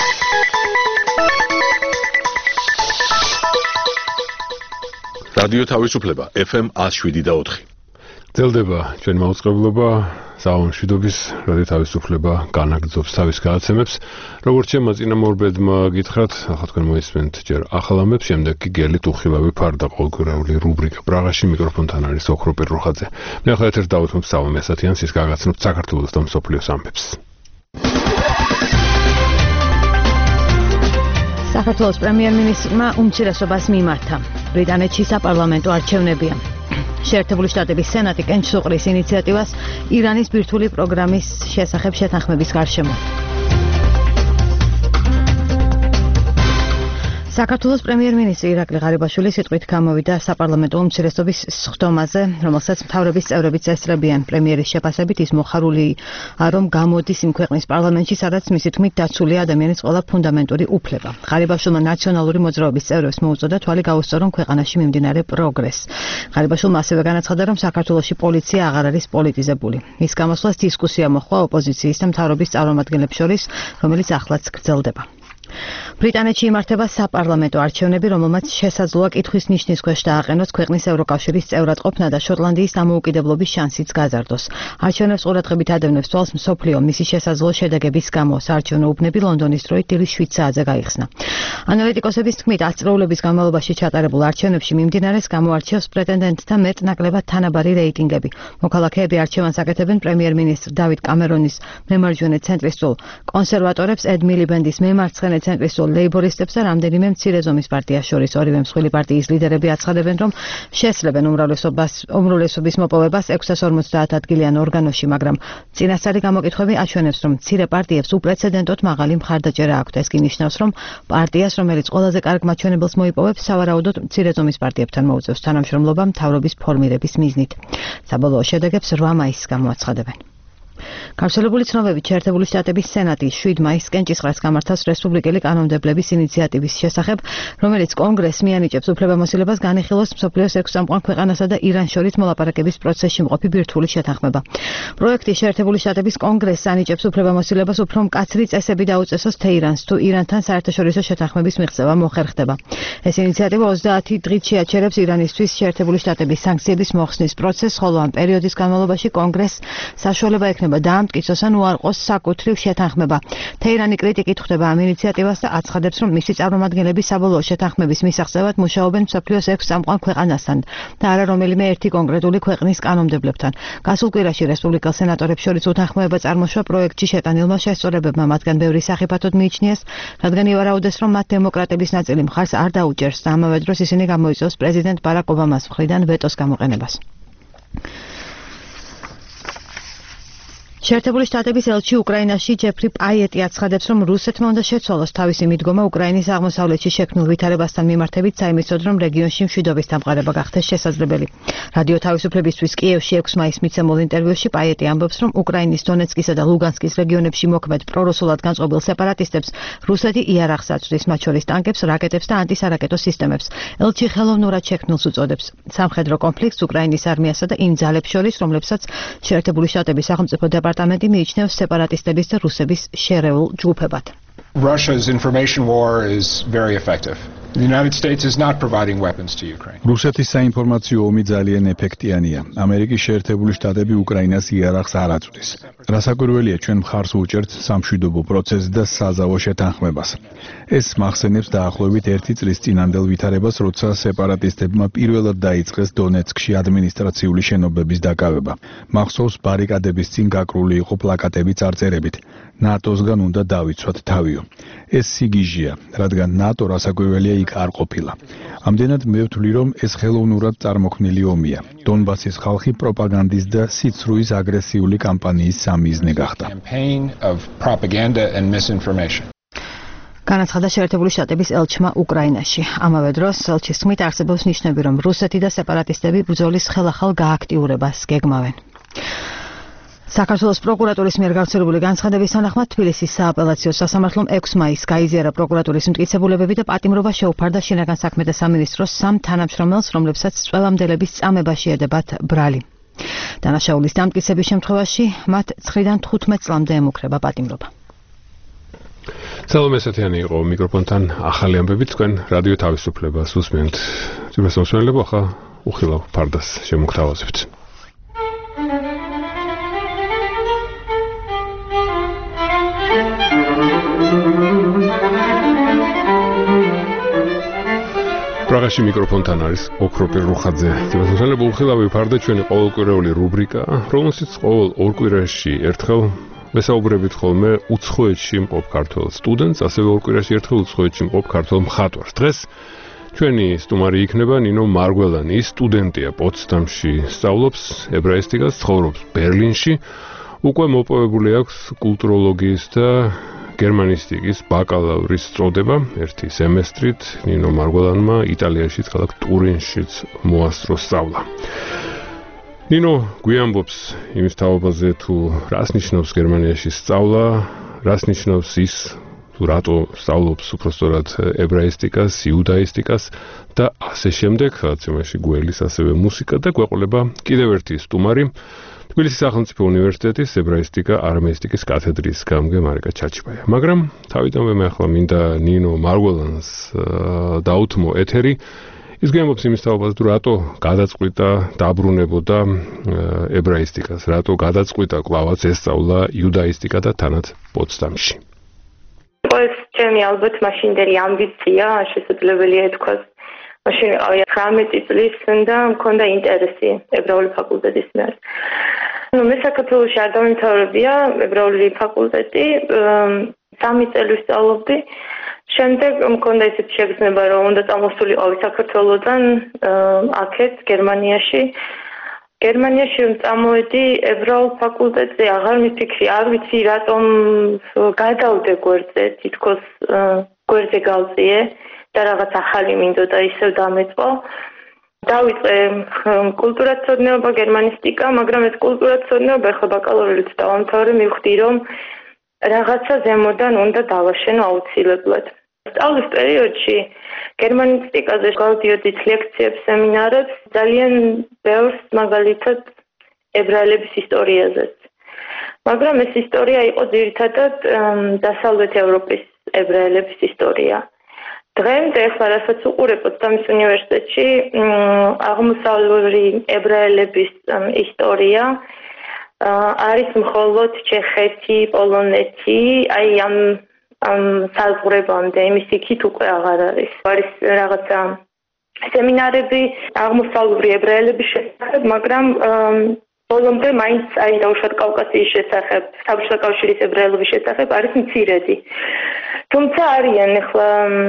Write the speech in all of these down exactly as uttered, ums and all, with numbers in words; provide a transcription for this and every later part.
რადიო თავისუფლება ეფ ემ one oh seven და four. Ძელდება ჩვენ მაუწყებლობა საამშვიდობის რადიო თავისუფლება განაგრძობს თავის გადაცემებს. როგორც ჩემმა წინამორბედმა გითხრათ, ახლა თქვენ მოისმენთ ჯერ ახალ ამბებს, შემდეგ კი გელით უხილავი ფარდა ყოველკვირეული რუბრიკა პრაღაში მიკროფონთან არის ოქრო პირროხაძე. მე ახლა ერთ-ერთ დავუთმობ სალომე ასათიანს, ის გაგაცნობთ საქართველოს და მსოფლიოს ამბებს. საქართველოს პრემიერ-მინისტრმა უმცირესობას მიმართა. ბრიტანეთში საპარლამენტო არჩევნებია. შეერთებული შტატების სენატი კენჭს უყრის ინიციატივას ირანის ბირთვული პროგრამის შესახებ შეთანხმების გარშემო. საქართველოს პრემიერ-მინისტრი ირაკლი ღარიბაშვილი სიტყვით გამოვიდა საპარლამენტო უმცირესობის სხდომაზე, რომელსაც მთავრობის წევრებიც ესწრებიან. პრემიერის შეფასებით ის მოხარულია, რომ გამოდის იმ ქვეყნის პარლამენტში, სადაც მისი თქმით დაცულია ადამიანის ყველა ფუნდამენტური უფლება. ღარიბაშვილმა ნაციონალური მოძრაობის წევრებს მოუწოდა თვალი გაუსწორონ ქვეყანაში მიმდინარე პროგრესს. ღარიბაშვილმა ასევე განაცხადა, რომ საქართველოში პოლიცია აღარ არის პოლიტიზებული. მის გამოსვლას დისკუსია მოჰყვა ოპოზიციის და მთავრობის წარმომადგენლებს შორის, რომელიც ახლაც გრძელდება. ბრიტანეთში იმართება საპარლამენტო არჩევნები, რომელმაც შესაძლოა კითხვის ნიშნის ქვეშ დააყენოს ქვეყნის ევროკავშირის წევრად ყოფნა და შოტლანდიის დამოუკიდებლობის შანსიც გაზარდოს. არჩევნებს ყურადღებით ადევნებს თვალს მსოფლიო მისი შესაძლო შედეგების გამო. საარჩევნო უბნები ლონდონის დროით დილის შვიდ საათზე გაიხსნა. ანალიტიკოსების თქმით, ათწლეულების განმავლობაში ჩატარებულ არჩევნებში მიმდინარეს გამოარჩევს პრეტენდენტთა მეტ-ნაკლებად თანაბარი რეიტინგები. მოქალაქეები არჩევანს აკეთებენ პრემიერ-მინისტრ დავით კამერონის მემარჯვენე ცენტრისტულ კონსერვატორებს, ედ მილიბენდის მემარცხენე ცენტრისტულ ლეიბორისტებს და რამდენიმე მცირე ზომის პარტიას შორის. ორივე მსხვილი პარტიის ლიდერები აცხადებენ, რომ შესწრებენ უმრავლესობას უმრავლესობის მოპოვებას ექვსას ორმოცდაათ ადგილიან ორგანოში, მაგრამ წინასწარი გამოკითხვები აჩვენებს, რომ მცირე პარტიებს უპრეცედენტოდ მაღალი მხარდაჭერა აქვთ. ეს კი ნიშნავს, რომ პარტიას, რომელიც ყველაზე კარგ მაჩვენებელს მოიპოვებს, სავარაუდოდ მცირე ზომის პარტიებთან მოუწევს თანამშრომლობა მთავრობის ფორმირების მიზნით. საბოლოო შედეგებს რვა მაისს გამოაცხადებენ. გავრცელებული ცნობებით შეერთებული შტატების სენატი შვიდ მაისს კენჭისყრას გამართავს რესპუბლიკელი კანონმდებლების ინიციატივის შესახებ, რომელიც კონგრესს მიანიჭებს უფლებამოსილებას განიხილოს მსოფლიოს ექვს წამყვან ქვეყანასა და ირანს შორის მოლაპარაკების პროცესში მყოფი ბირთვული შეთანხმება. პროექტი შეერთებული შტატების კონგრესს ანიჭებს უფლებამოსილებას უფრო მკაცრი წესები დაუწესოს თეირანს, თუ ირანთან საერთაშორისო შეთანხმების მიღწევა მოხერხდება. ეს ინიციატივა ოცდაათი დღით შეაჩერებს ირანისთვის შეერთებული შტატების სანქციების მოხსნის პროცესს, ხოლო ამ პერიოდის განმავლობაში კონგრესს საშუალება ექნება დაამტკიცოს ან უარყოს საკუთრივ შეთანხმება. თეირანი კრიტიკით ხვდება ამ ინიციატივას და აცხადებს, რომ მისი წარმომადგენლები საბოლოო შეთანხმების მისაღწევად მუშაობენ მსოფლიოს ექვს წამყვან ქვეყანასთან და არა რომელიმე ერთი კონკრეტული ქვეყნის კანონმდებლებთან. გასულ კვირაში რესპუბლიკელ სენატორებს შორის უთანხმოება წარმოშვა პროექტში შეტანილმა შესწორებებმა, მათგან ბევრი სახიფათოდ მიიჩნიეს, რადგან ივარაუდეს, რომ მათ დემოკრატების ნაწილი მხარს არ დაუჭერს და ამავე დროს ისინი გამოიწვევს პრეზიდენტ ბარაკ ობამას მხრიდან ვეტოს გამოყენებას. შეერთებული შტატების ელჩი უკრაინაში ჯეფრი პაიეტი აცხადებს, რომ რუსეთმა უნდა შეცვალოს თავისი მიდგომა უკრაინის აღმოსავლეთში შექმნილ ვითარებასთან მიმართებით, საიმედოდ, რომ რეგიონში მშვიდობის დამყარება გახდეს შესაძლებელი. რადიო თავისუფლებისთვის კიევში ექვს მაისს მიცემულ ინტერვიუში პაიეტი ამბობს, რომ უკრაინის დონეცკისა და ლუგანსკის რეგიონებში მოქმედ პრორუსულად განწყობილ სეპარატისტებს რუსეთი იარაღს აწვდის, მათ შორის ტანკებს, რაკეტებს და ანტისარაკეტო სისტემებს. ელჩი ხელოვნურად შექმნილს უწოდებს სამხედრო კონფლიქტს უკრაინის არმიასა და იმ ძალებს შორის, რომლებსაც შეერთებული შტატების სახელმწიფო დეპარტამენტი მიიჩნევს სეპარატისტების და რუსების შერეულ ჯგუფებად. Russia's information war is very effective. The United States is not providing weapons to Ukraine. რუსეთის საინფორმაციო ომი ძალიან ეფექტიანია. ამერიკის შეერთებული შტატები უკრაინას იარაღს არ აწვდის. რასაკვირველია, ჩვენ მხარს უჭერთ სამშვიდობო პროცესს და საზავო შეთანხმებას. ეს მახსენებს დაახლოებით ერთი წლის წინანდელ ვითარებას, როცა სეპარატისტებმა პირველად დაიწყეს დონეცკში ადმინისტრაციული შენობების დაკავება. მახსოვს ბარიკადების წინ გაკრული იყო პლაკატები წარწერებით. ნატოსგან უნდა დავიცვათ თავიო. ეს სიგიჟეა, რადგან ნატო რასაკვირველია იქ არ ყოფილა. ამდენად მე ვთვლი, რომ ეს ხელოვნურად წარმოქმნილი ომია. დონბასის ხალხი პროპაგანდის და სიცრუის აგრესიული კამპანიის სამიზნე გახდა. განაცხადა შეერთებული შტატების ელჩმა უკრაინაში. ამავე დროს ელჩის თქმით არსებობს ნიშნები, რომ რუსეთი და სეპარატისტები ბრძოლის ხელახალ გააქტიურებას გეგმავენ. საქართველოს პროკურატურის მიერ გავრცელებული განცხადების თანახმად თბილისის სააპელაციო სასამართლომ ექვს მაისს გაიზიარა პროკურატურის მტკიცებულებები და პატიმრობა შეუფარდა შინაგან საქმეთა სამინისტროს სამ თანამშრომელს, რომლებსაც წველამდელების წამებაში ედებათ ბრალი. დანაშაულის დამტკიცების შემთხვევაში მათ ცხრიდან თხუთმეტ წლამდე ემუქრება პატიმრობა. სალომე ესეთიანი იყო მიკროფონთან ახალი ამბები თქვენ რადიო თავისუფლებას უსმენთ. ძვირფას მოსმენელებო, ახლა უხილავ ფარდას შემოგთავაზებთ. პრაღაში მიკროფონთან არის ოქროპირ რუხაძე. ძვირფას მოსმენელებო, უხილავი ფარდა ჩვენი ყოველკვირეული რუბრიკა, რომელშიც ყოველ ორ კვირაში ერთხელ ვესაუბრებით ხოლმე უცხოეთში მყოფ ქართველ სტუდენტს, ასევე ორ კვირაში ერთხელ უცხოეთში მყოფ ქართველ მხატვარს. დღეს ჩვენი სტუმარი იქნება ნინო მარგველანი. ის სტუდენტია პოტსდამში, სწავლობს ებრაისტიკას, ცხოვრობს ბერლინში. უკვე მოპოვებული აქვს კულტუროლოგიის და გერმანისტიკის ბაკალავრის წოდება. ერთი სემესტრით ნინო მარგველანმა იტალიაში ქალაქ ტურინშიც მოასწრო სწავლა. ნინო გვიამბობს იმის თაობაზე თუ რას ნიშნავს გერმანიაში სწავლა, რას ნიშნავს ის თუ რატო სწავლობს უпростоრად ებრაისტიკას, იუდაისტიკას და ასე შემდეგ, რაც იმაში გველის ასევე მუსიკა და გვეყოლება კიდევ ერთი სტუმარი, თბილისის სახელმწიფო უნივერსიტეტის ებრაისტიკა არამეისტიკის კათედრის გამგე მარიკა ჩაჩიბაია. მაგრამ თავიდანვე მე ახლა მინდა ნინო მარგველანს დაუთმო ეთერი. ის გვიამბობს იმის თაობაზე თუ რატო გადაწყვიტა დაბრუნებოდა ებრაისტიკას, რატო გადაწყვიტა კვლავაც ესწავლა იუდაისტიკა და თანაც პოტსდამში. ეს ჩემი ალბათ მაშინდელი ამბიცია, შესაძლებელია ითქვას. მაშინ ვიყავი ცხრამეტი წლის და მქონდა ინტერესი ებრაული ფაკულტეტის მიერ. ნუ მე საქართველოში არ დამემთავრებია ებრაული ფაკულტეტი, სამი წელი ვსწავლობდი. შემდეგ მქონდა ისეთი შეგრძნება, რომ უნდა წამოსულიყავი საქართველოდან აქეთ გერმანიაში. გერმანიაში რომ წამოვედი ებრაულ ფაკულტეტზე, აღარ მიფიქრი, არ ვიცი რატომ გადავდე გვერდზე, თითქოს გვერდზე გავწიე და რაღაც ახალი მინდოდა ისევ დამეწყო. დავიწყე კულტურათმცოდნეობა, გერმანისტიკა, მაგრამ ეს კულტურათმცოდნეობა ახლა ბაკალავრიურით დავამთავრე, მივხვდი რომ რაღაცა ზემოდან უნდა დავაშენო აუცილებლად. სწავლის პერიოდში გერმანისტიკაზე გავდიოდით ლექციებს, სემინარებს, ძალიან ბევრს მაგალითად ებრაელების ისტორიაზეც. მაგრამ ეს ისტორია იყო ძირითადად დასავლეთ ევროპის ებრაელების ისტორია. დღემდე ახლა რასაც უყურებ პოტსდამის უნივერსიტეტში, აღმოსავლური ებრაელების ისტორია არის მხოლოდ ჩეხეთი, პოლონეთი, აი ამ ამ საზღვრებამდე, იმის იქით უკვე აღარ არის. არის რაღაცა სემინარები აღმოსავლური ებრაელების შესახებ, მაგრამ ბოლომდე მაინც აი დაუშვათ კავკასიის შესახებ, საბჭოთა კავშირის ებრაელობის შესახებ არის მცირედი. თუმცა არიან ახლა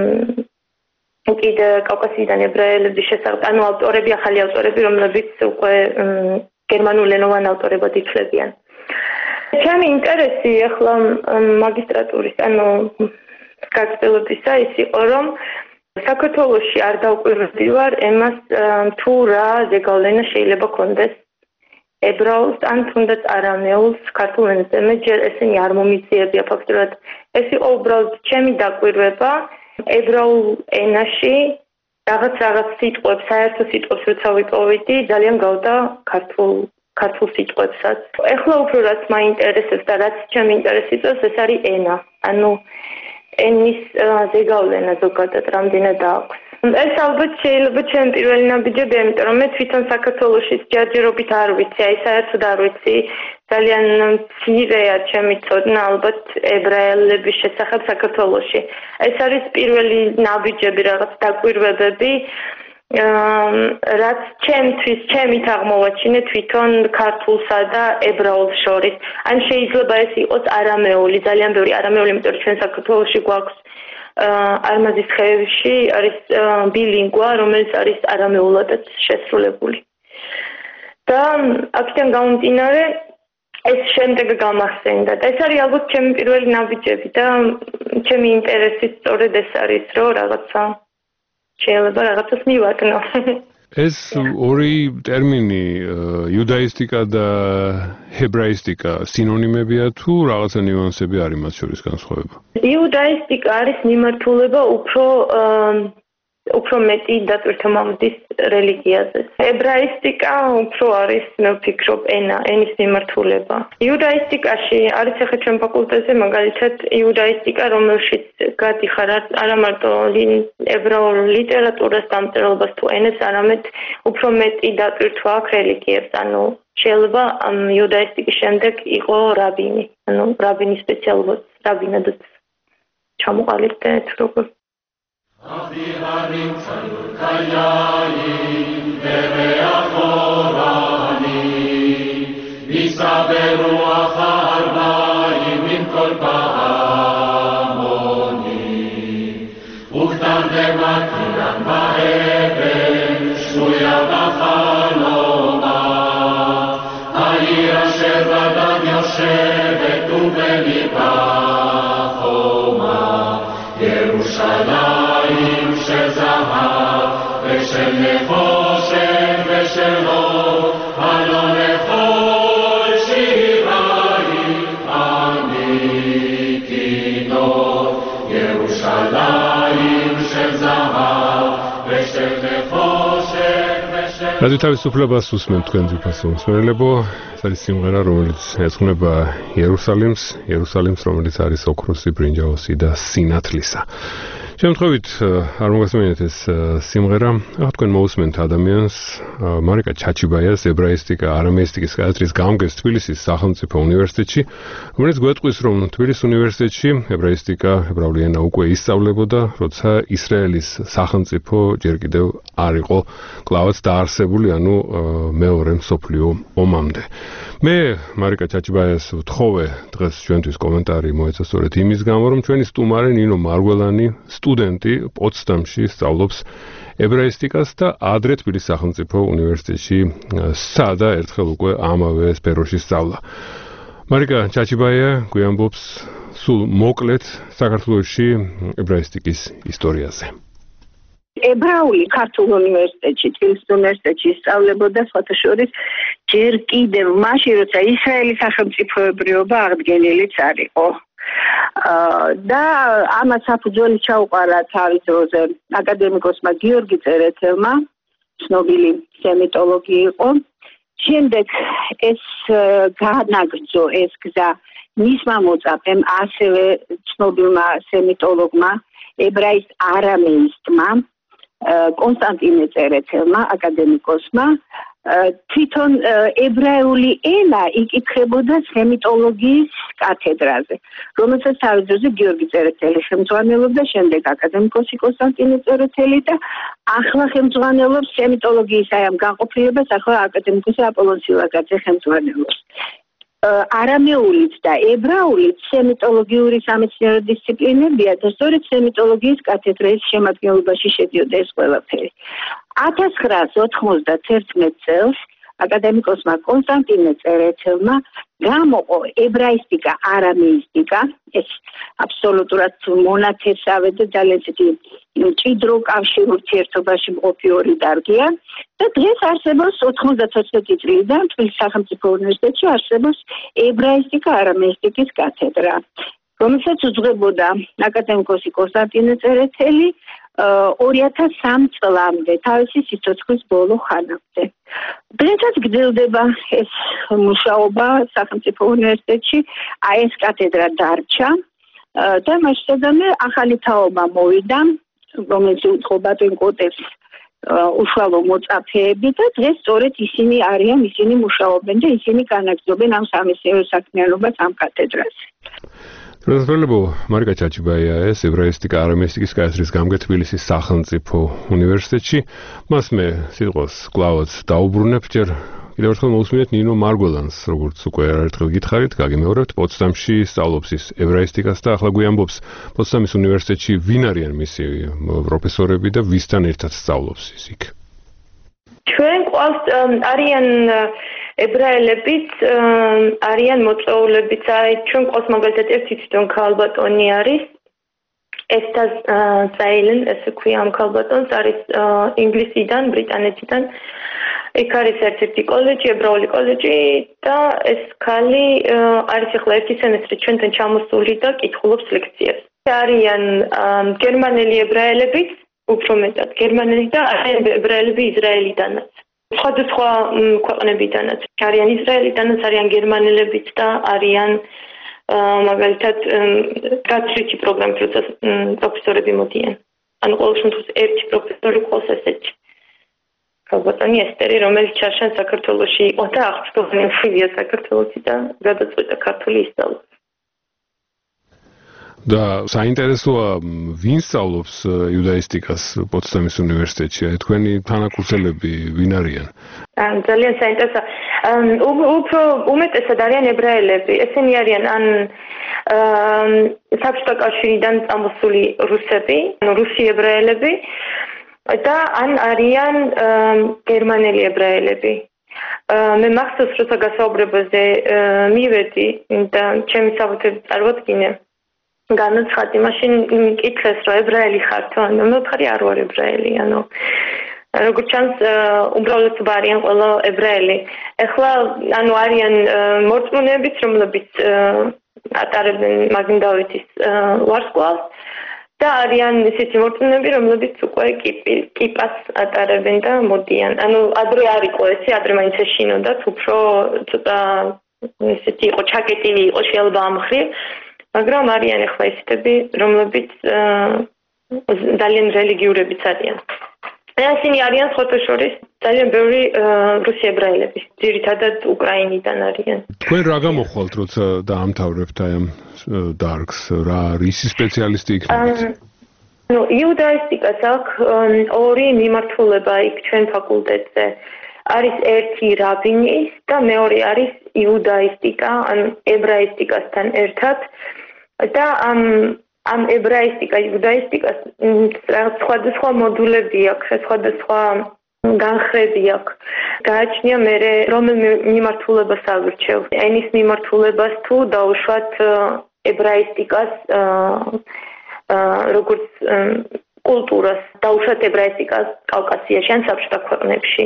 კიდე კავკასიიდან ებრაელების შესახებ, ანუ ავტორები, ახალი ავტორები, რომლებიც უკვე გერმანულენოვან ავტორებად ითვლებიან. ჩემი ინტერესი ახლა მაგისტრატურის, ანუ გაგრძელებისა ის იყო, რომ საქართველოში არ დავკვირვებდი ვარ ემას თუ რა ზეგავლენა შეიძლება კონდეს ებრაულს ან თუნდაც არამეულს ქართულ ენაზე. მე ჯერ ესენი არ მომიძიებია ფაქტურად. ეს იყო უბრალოდ ჩემი დაკვირვება ებრაულ ენაში რაღაც რაღაც სიტყვებს, საერთო სიტყვებს როცა ვიპოვიდი, ძალიან გავდა ქართულ ქართულ სიტყვებსაც. ეხლა უფრო რაც მაინტერესებს და რაც ჩემი ინტერესი წევს, ეს არის ენა. ანუ ენის ზეგავლენა ზოგადად რამდენად აქვს. ეს ალბათ შეიძლება ჩემი პირველი ნაბიჯებია, იმიტომ რომ მე თვითონ საქართველოში ჯერჯერობით არ ვიცი, აი საერთოდ არ ვიცი. ძალიან მცირეა ჩემი ცოდნა ალბათ ებრაელების შესახებ საქართველოში. ეს არის პირველი ნაბიჯები, რაღაც დაკვირვებები, რაც ჩემთვის, ჩემით აღმოვაჩინე თვითონ ქართულსა და ებრაულს შორის. ან შეიძლება ეს იყოს არამეული, ძალიან ბევრი არამეული, იმიტომ რომ ჩვენ საქართველოში გვაქვს არმაზის ხევში არის ბილინგვა, რომელიც არის არამეულადაც შესრულებული. და აქედან გამომდინარე ეს შემდეგ გამახსენდა. და ეს არის ალბათ ჩემი პირველი ნაბიჯები და ჩემი ინტერესი სწორედ ეს არის, რომ რაღაცა შეიძლება რაღაცას მივაკნო. ეს ორი ტერმინი იუდაისტიკა და ებრაისტიკა სინონიმებია თუ რაღაცა ნიუანსები არის მათ შორის განსხვავება? იუდაისტიკა არის მიმართულება უფრო უფრო მეტი დატვირთვა მომდის რელიგიაზე. ებრაისტიკა უფრო არის, მე ვფიქრობ, ენა, ენის მიმართულება. იუდაისტიკაში არის ახლა ჩვენ ფაკულტეტზე მაგალითად იუდაისტიკა, რომელშიც გადიხარ არა მარტო ებრაულ ლიტერატურას დამწერლობას თუ ენას, არამედ უფრო მეტი დატვირთვა აქვს რელიგიებს, ანუ შეიძლება იუდაისტიკის შემდეგ იყო რაბინი, ანუ რაბინის სპეციალობაც რაბინადაც ჩამოყალიბდეთ როგორ Aviharim tzalur kayayim vereachorani Visaberu acharbayim im kol pahamoni Uktan demakiran ba'eben shtuya b'chaloma Ha'ir asher badan yoshevet ubeliba choma Yerushalayim shel zahav v'shel nechoshet v'shel or halo lechol shirayim anikinot Yerushalayim shel zahav v'shel nechoshet v'shel რადიო თავისუფლებას უსმენთ თქვენ ძვირფასო მსმენელებო, ეს არის სიმღერა, რომელიც ეძღვნება იერუსალიმს, იერუსალიმს, რომელიც არის ოქროსი, ბრინჯაოსი და სინათლისა. შემთხვევით არ მოგესმენთ ეს სიმღერა, ახლა თქვენ მოусმენთ ადამიანს, მარიკა ჩაჩიბაიას, ებრაისტიკა, არამეისტიკის კათედრის გამგეს თბილისის სახელმწიფო უნივერსიტეტში, რომელიც გვეტყვის, რომ თბილისის უნივერსიტეტში ებრაისტიკა, ებრაული ენა უკვე ისწავლებოდა, როცა ისრაელის სახელმწიფო ჯერ კიდევ არ იყო კლავაც დაარსებული, ანუ მეორე მსოფლიო ომამდე. მე მარიკა ჩაჩიბაიას ვთხოვე დღეს ჩვენთვის კომენტარი მოეცა სწორედ იმის გამო, რომ ჩვენი სტუმარი ნინო მარგველანი სტუდენტი პოტსდამში სწავლობს ებრაისტიკას და ადრე თბილისის სახელმწიფო უნივერსიტეტში სცადა ერთხელ უკვე ამავე სფეროში სწავლა. მარიკა ჩაჩიბაია გვიამბობს სულ მოკლედ საქართველოში ებრაისტიკის ისტორიაზე. ებრაული ქართულ უნივერსიტეტში, თბილისის უნივერსიტეტში სწავლებოდა სხვათა შორის ჯერ კიდევ მაშინ, როცა ისრაელის სახელმწიფოებრიობა აღდგენილიც არ იყო. და ამას საფუძველი ჩაუყარა თავის დროზე აკადემიკოსმა გიორგი წერეთელმა, ცნობილი სემიტოლოგი იყო. შემდეგ ეს განაგრძო ეს გზა მისმა მოწაფემ, ასევე ცნობილმა სემიტოლოგმა, ებრაის არამეისტმა, კონსტანტინე წერეთელმა, აკადემიკოსმა, თვითონ ებრაული ენა იკითხებოდა სემიტოლოგიის კათედრაზე, რომელსაც თავის დროზე გიორგი წერეთელი ხელმძღვანელობდა, შემდეგ აკადემიკოსი კონსტანტინე წერეთელი და ახლა ხელმძღვანელობს სემიტოლოგიის აი ამ განყოფილებას, ახლა აკადემიკოსი აპოლონ სილაგაძე ხელმძღვანელობს. არამეულით და ებრაულით სემიტოლოგიური სამეცნიერო დისციპლინებია და სწორედ სემიტოლოგიის კათედრის შემადგენლობაში შედიოდა ეს ყველაფერი. ათას ცხრაას ოთხმოცდაათერთმეტ წელს აკადემიკოსმა კონსტანტინე წერეთელმა გამოყო ებრაისტიკა, არამეისტიკა, ეს აბსოლუტურად მონათესავე და ძალიან ცივი მჭიდრო კავშირ ურთიერთობაში მყოფი ორი დარგია და დღეს არსებობს ოთხმოცდათოთხმეტი წლიდან თბილისის სახელმწიფო უნივერსიტეტში არსებობს ებრაისტიკა, არამეისტიკის კათედრა, რომელსაც უძღვებოდა აკადემიკოსი კონსტანტინე წერეთელი ორი ათას სამ წლამდე, თავისი სიცოცხლის ბოლო ხანამდე. დღესაც გრძელდება ეს მუშაობა სახელმწიფო უნივერსიტეტში, აი ეს კათედრა დარჩა და მასშტაბზე ახალი თაობა მოვიდა, რომელიც უძღვება კოტებს უშუალო მოწაფეები და დღეს სწორედ ისინი არიან, ისინი მუშაობენ და ისინი განაგრძობენ ამ სამეცნიერო საქმიანობას ამ კათედრაზე. Răzvrălăbo, Marica Ceacibaia, es ebraistica aramestikis კათედრის გამგე თბილისის სახელმწიფო უნივერსიტეტში. მას მე სიტყვას კლავაც დაუბრუნებ, ჯერ კიდევ ერთხელ მოусმინეთ ნინო მარგველანს, როგორც უკვე ერთხელ გითხარით, გაგიმეორებთ, პოტსდამში სწავლობს ის ებრაისტიკას და ახლა გვიამბობს პოტსდამის უნივერსიტეტში ვინ არიან მისი პროფესორები და ვისთან ერთად სწავლობს ის იქ. ჩვენ ყავს არიან ებრაელებიც, არიან მოწვეულებიც, აი ჩვენ ყავს მაგალითად ერთი თვითონ ქალბატონი არის, ესტას ზაილენ, ესე ქვია ამ ქალბატონს, არის ინგლისიდან, ბრიტანეთიდან, იქ არის ერთ-ერთი კოლეჯი, ებრაული კოლეჯი და ეს ქალი არის ახლა ერთი სემესტრი ჩვენთან ჩამოსული და კითხულობს ლექციებს. არიან გერმანელი ებრაელებიც, უფრო მეტად გერმანელი და არიან ებრაელები ისრაელიდანაც. სხვადასხვა ქვეყნებიდანაც არიან ისრაელიდანაც, არიან გერმანელებიც და არიან მაგალითად გაცვლითი პროგრამის როცა პროფესორები მოდიან. ანუ ყოველ შემთხვევაში ერთი პროფესორი ყავს ესეთი. გაბატონი ესტერი, რომელიც ჩარშან საქართველოში იყო და აღწევანი მშვიდია საქართველოში და გადაწყვიტა ქართული ისწავლოს. და საინტერესოა ვინ სწავლობს იუდაისტიკას პოტსდამის უნივერსიტეტში? თქვენი თანაკურსელები ვინ არიან? ძალიან საინტერესოა. უფრო უმეტესად არიან ებრაელები. ესენი არიან ან საბჭოთა კავშირიდან წამოსული რუსები, ანუ რუსი ებრაელები და ან არიან გერმანელი ებრაელები. მე მახსოვს, როცა გასაუბრებაზე მივედი და ჩემი საბუთები წარვადგინე განაცხადი, მაშინ მკითხეს, რომ ებრაელი ხართო, ანუ მე ვთქარი არ ვარ ებრაელი, ანუ როგორც ჩანს, უმრავლესობა არიან ყველა ებრაელი. ეხლა ანუ არიან მორწმუნეებიც, რომლებიც ატარებენ მაგინ დავითის ვარსკვლავს და არიან ისეთი მორწმუნეები, რომლებიც უკვე კიპას ატარებენ და მოდიან. ანუ ადრე არ იყო ესე, ადრე მაინც ეშინოდათ, უფრო ცოტა ისეთი იყო, ჩაკეტილი იყო შეიძლება ამ მხრივ. მაგრამ არიან ახლა ისეთები, რომლებიც ძალიან რელიგიურებიც არიან. ესენი არიან სხვათა შორის ძალიან ბევრი რუსი ებრაელები, ძირითადად უკრაინიდან არიან. თქვენ რა გამოხვალთ, როცა დაამთავრებთ აი ამ დარგს, რა რისი სპეციალისტი იქნებით? ნუ იუდაისტიკას აქვს ორი მიმართულება იქ ჩვენ ფაკულტეტზე. არის ერთი რაბინის და მეორე არის იუდაისტიკა, ან ებრაისტიკასთან ერთად. და ამ ამ ებრაისტიკა, იუდაისტიკას სხვადასხვა მოდულები აქვს, სხვადასხვა განხრები აქვს. გააჩნია მე რომელ მიმართულებას ავირჩევ. ენის მიმართულებას თუ დაუშვათ ებრაისტიკას როგორც კულტურას, დაუშვათ ებრაისტიკას კავკასიაში ან საბჭოთა ქვეყნებში.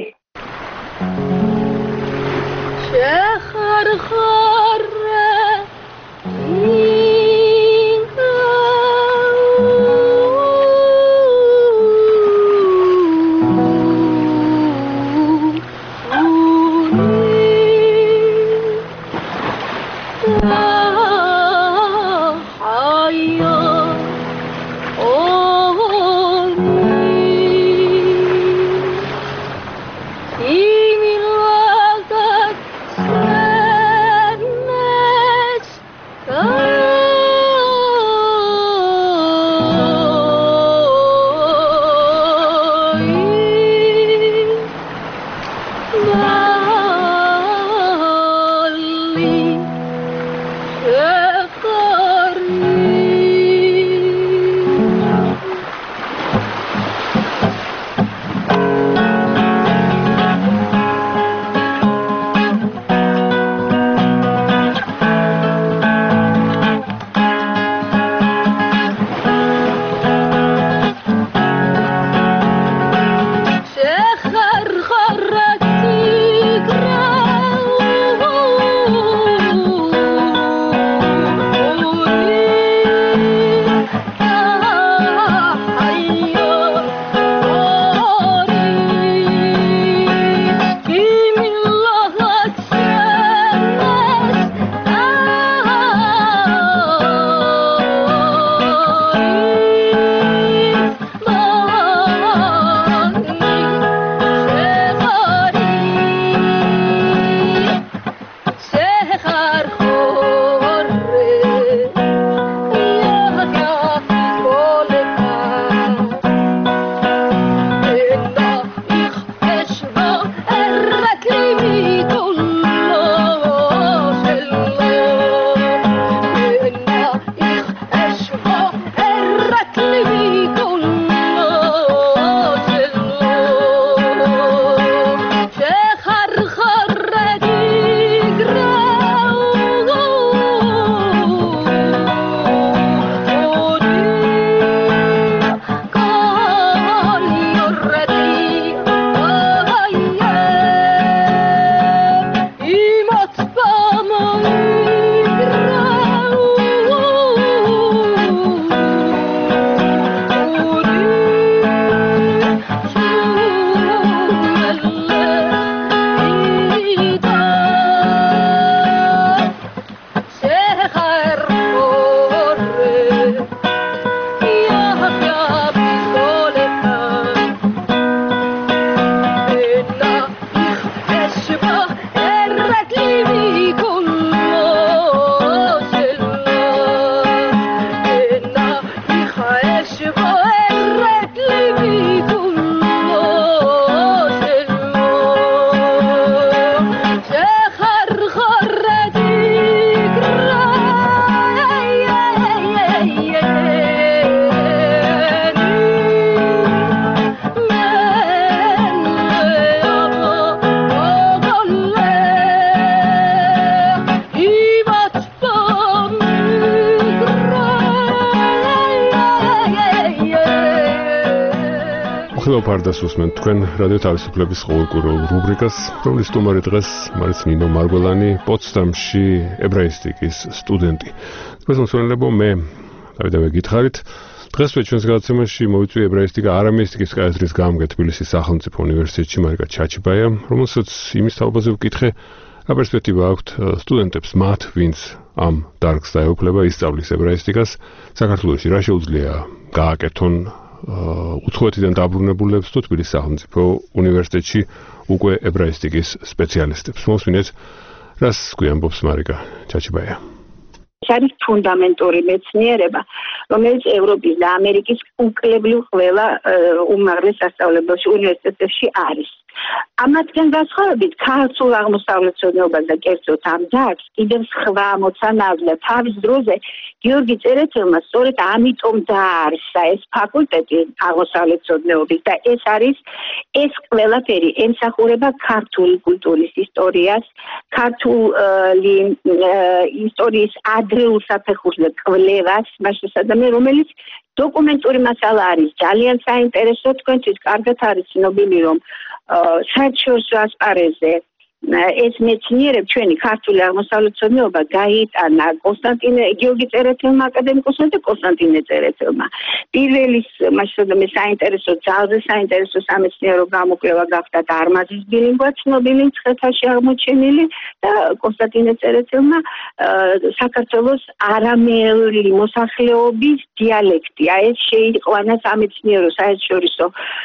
ხილავ ფარდას უსმენთ თქვენ რადიო თავისუფლების ყოველკვირეულ რუბრიკას, რომლის სტუმარი დღეს არის ნინო მარგველანი, პოტსდამში ებრაისტიკის სტუდენტი. დღეს მოსვენებო მე დავიდავე გითხარით. დღესვე ჩვენს გადაცემაში მოვიწვია ებრაისტიკა არამეისტიკის კათედრის გამგე თბილისის სახელმწიფო უნივერსიტეტში მარიკა ჩაჩიბაია, რომელსაც იმის თაობაზე ვკითხე, რა პერსპექტივა აქვთ სტუდენტებს მათ, ვინც ამ დარგს დაეუფლება, ისწავლის ებრაისტიკას, საქართველოში რა შეუძლია გააკეთონ უცხოეთიდან დაბრუნებულებს თუ თბილისის სახელმწიფო უნივერსიტეტში უკვე ებრაისტიკის სპეციალისტებს. მოსვინეთ, რას გვიამბობს მარიკა ჩაჩიბაია. ეს არის ფუნდამენტური მეცნიერება, რომელიც ევროპის და ამერიკის უკლებლივ ყველა უმაღლეს სასწავლებელში უნივერსიტეტებში არის. ამათგან განსხვავებით, ქართულ აღმოსავლეთმცოდნეობას და კერძოდ ამ დარგს კიდევ სხვა მოცანავდა თავის დროზე გიორგი წერეთელმა სწორედ ამიტომ დააარსა ეს ფაკულტეტი აღმოსავლეთმცოდნეობის და ეს არის ეს ყველაფერი ემსახურება ქართული კულტურის ისტორიას, ქართული ისტორიის ადრეულ საფეხურზე კვლევას, მასშტაბზე, რომელიც დოკუმენტური მასალა არის ძალიან საინტერესო. თქვენთვის კარგად არის ცნობილი, რომ საერთაშორისო ასპარეზზე ეს მეცნიერები ჩვენი ქართული აღმოსავლეთმცოდნეობა გაიტანა კონსტანტინე გიორგი წერეთელმა აკადემიკოსმა და კონსტანტინე წერეთელმა. პირველი მასშტაბზე საინტერესო, ძალზე საინტერესო სამეცნიერო გამოკვლევა გახდა დარმაზის ბილინგვა ცნობილი მცხეთაში აღმოჩენილი და კონსტანტინე წერეთელმა საქართველოს არამეელი მოსახლეობის დიალექტი. ეს შეიყვანა სამეცნიერო საერთაშორისო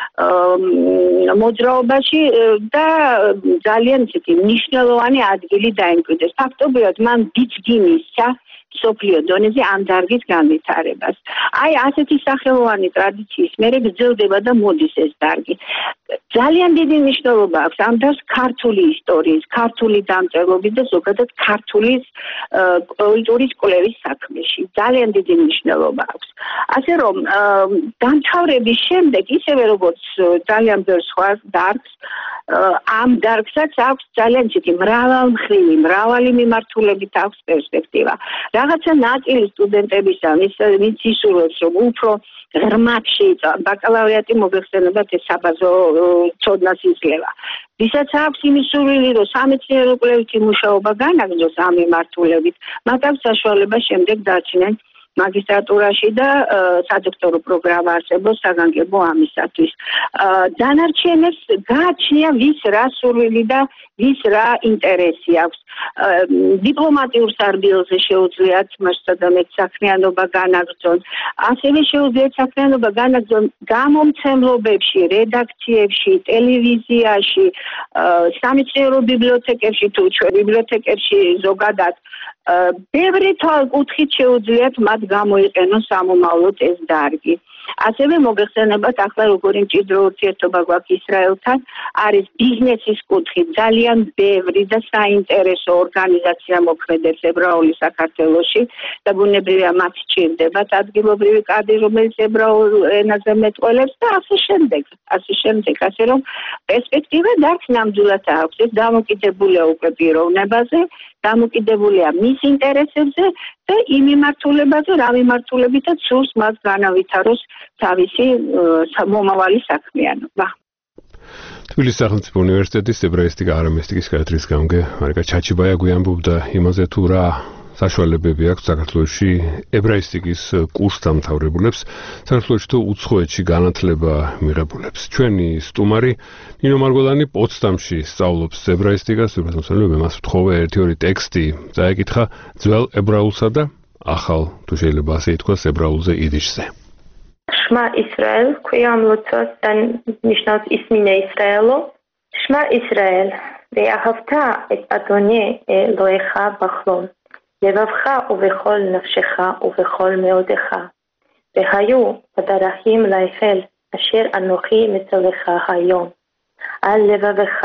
მოძრაობაში და ძალიან მნიშვნელოვანი ადგილი დაიმკვიდრეს. ფაქტობრივად მან ბიძგი მისცა სოფლიო დონეზე ამ დარგის განვითარებას. აი ასეთი სახელოვანი ტრადიციის მერე გრძელდება და მოდის ეს დარგი. ძალიან დიდი მნიშვნელობა აქვს ამ დარგს ქართული ისტორიის, ქართული დამწერლობის და ზოგადად ქართული კულტურის კვლევის საქმეში. ძალიან დიდი მნიშვნელობა აქვს. ასე რომ დამთავრების შემდეგ, ისევე როგორც ძალიან ბევრ სხვა დარგს, ამ დარგსაც აქვს ძალიან ცივი მრავალმხრივი, მრავალი მიმართულებით აქვს პერსპექტივა. რაღაცა ნაწილი სტუდენტებისა, ვინც ისურვებს, რომ უფრო ღრმად შეიცვალონ ბაკალავრიატი, მოგეხსენებათ ეს საბაზო ცოდნას იძლევა. ვისაც აქვს იმის სურვილი, რომ სამეცნიერო კვლევითი მუშაობა განაგრძოს ამ მიმართულებით, მათ აქვს საშუალება შემდეგ დარჩნენ მაგისტრატურაში და სადოქტორო პროგრამა არსებობს საგანგებო ამისათვის. დანარჩენებს გააჩნია ვის რა სურვილი და ვის რა ინტერესი აქვს. დიპლომატიურ სარბიელზე შეუძლიათ მასშტაბით საქმიანობა განაგრძონ. ასევე შეუძლიათ საქმიანობა განაგრძონ გამომცემლობებში, რედაქციებში, ტელევიზიაში, სამეცნიერო ბიბლიოთეკებში თუ ჩვენ ბიბლიოთეკებში ზოგადად. ბევრი კუთხით შეუძლიათ მათ გამოიყენონ სამომავლოდ ეს დარგი. ასევე მოგეხსენებათ, ახლა როგორი მჭიდრო ურთიერთობა გვაქვს ისრაელთან, არის ბიზნესის კუთხით ძალიან ბევრი და საინტერესო ორგანიზაცია მოქმედებს ებრაული საქართველოში და ბუნებრივია მათ სჭირდებათ ადგილობრივი კადრი, რომელიც ებრაულ ენაზე მეტყველებს და ასე შემდეგ, ასე შემდეგ, ასე რომ პერსპექტივა დარგს ნამდვილად აქვს. ეს დამოკიდებულია უკვე პიროვნებაზე, დამოკიდებულია მის ინტერესებზე და იმ მიმართულებაზე, რა მიმართულებითაც სურს მას განავითაროს თავისი მომავალი საქმიანობა. თბილისის სახელმწიფო უნივერსიტეტის ებრაისტიკა არამეისტიკის კათედრის გამგე მარიკა ჩაჩიბაია გვიამბობდა იმაზე, თუ რა საშუალებები აქვს საქართველოში ებრაისტიკის კურსს დამთავრებულებს, საქართველოში თუ უცხოეთში განათლება მიღებულებს. ჩვენი სტუმარი ნინო მარგველანი პოტსდამში სწავლობს ებრაისტიკას, ვიბრასმოსალმე მას ვთხოვე ერთი-ორი ტექსტი წაეკითხა ძველ ებრაულსა და ახალ, თუ შეიძლება ასე ითქვას, ებრაულზე იდიშზე. შმა ისრაელ, ქვია ამ ლოცვას და ნიშნავს ისმინე ისრაელო. შმა ისრაელ, ואהבת את אדוני אלוהיך בכל לבבך ובכל נפשך ובכל מאודך. והיו בדרכים לאפל אשר אנוכי מצווך היום על לבבך.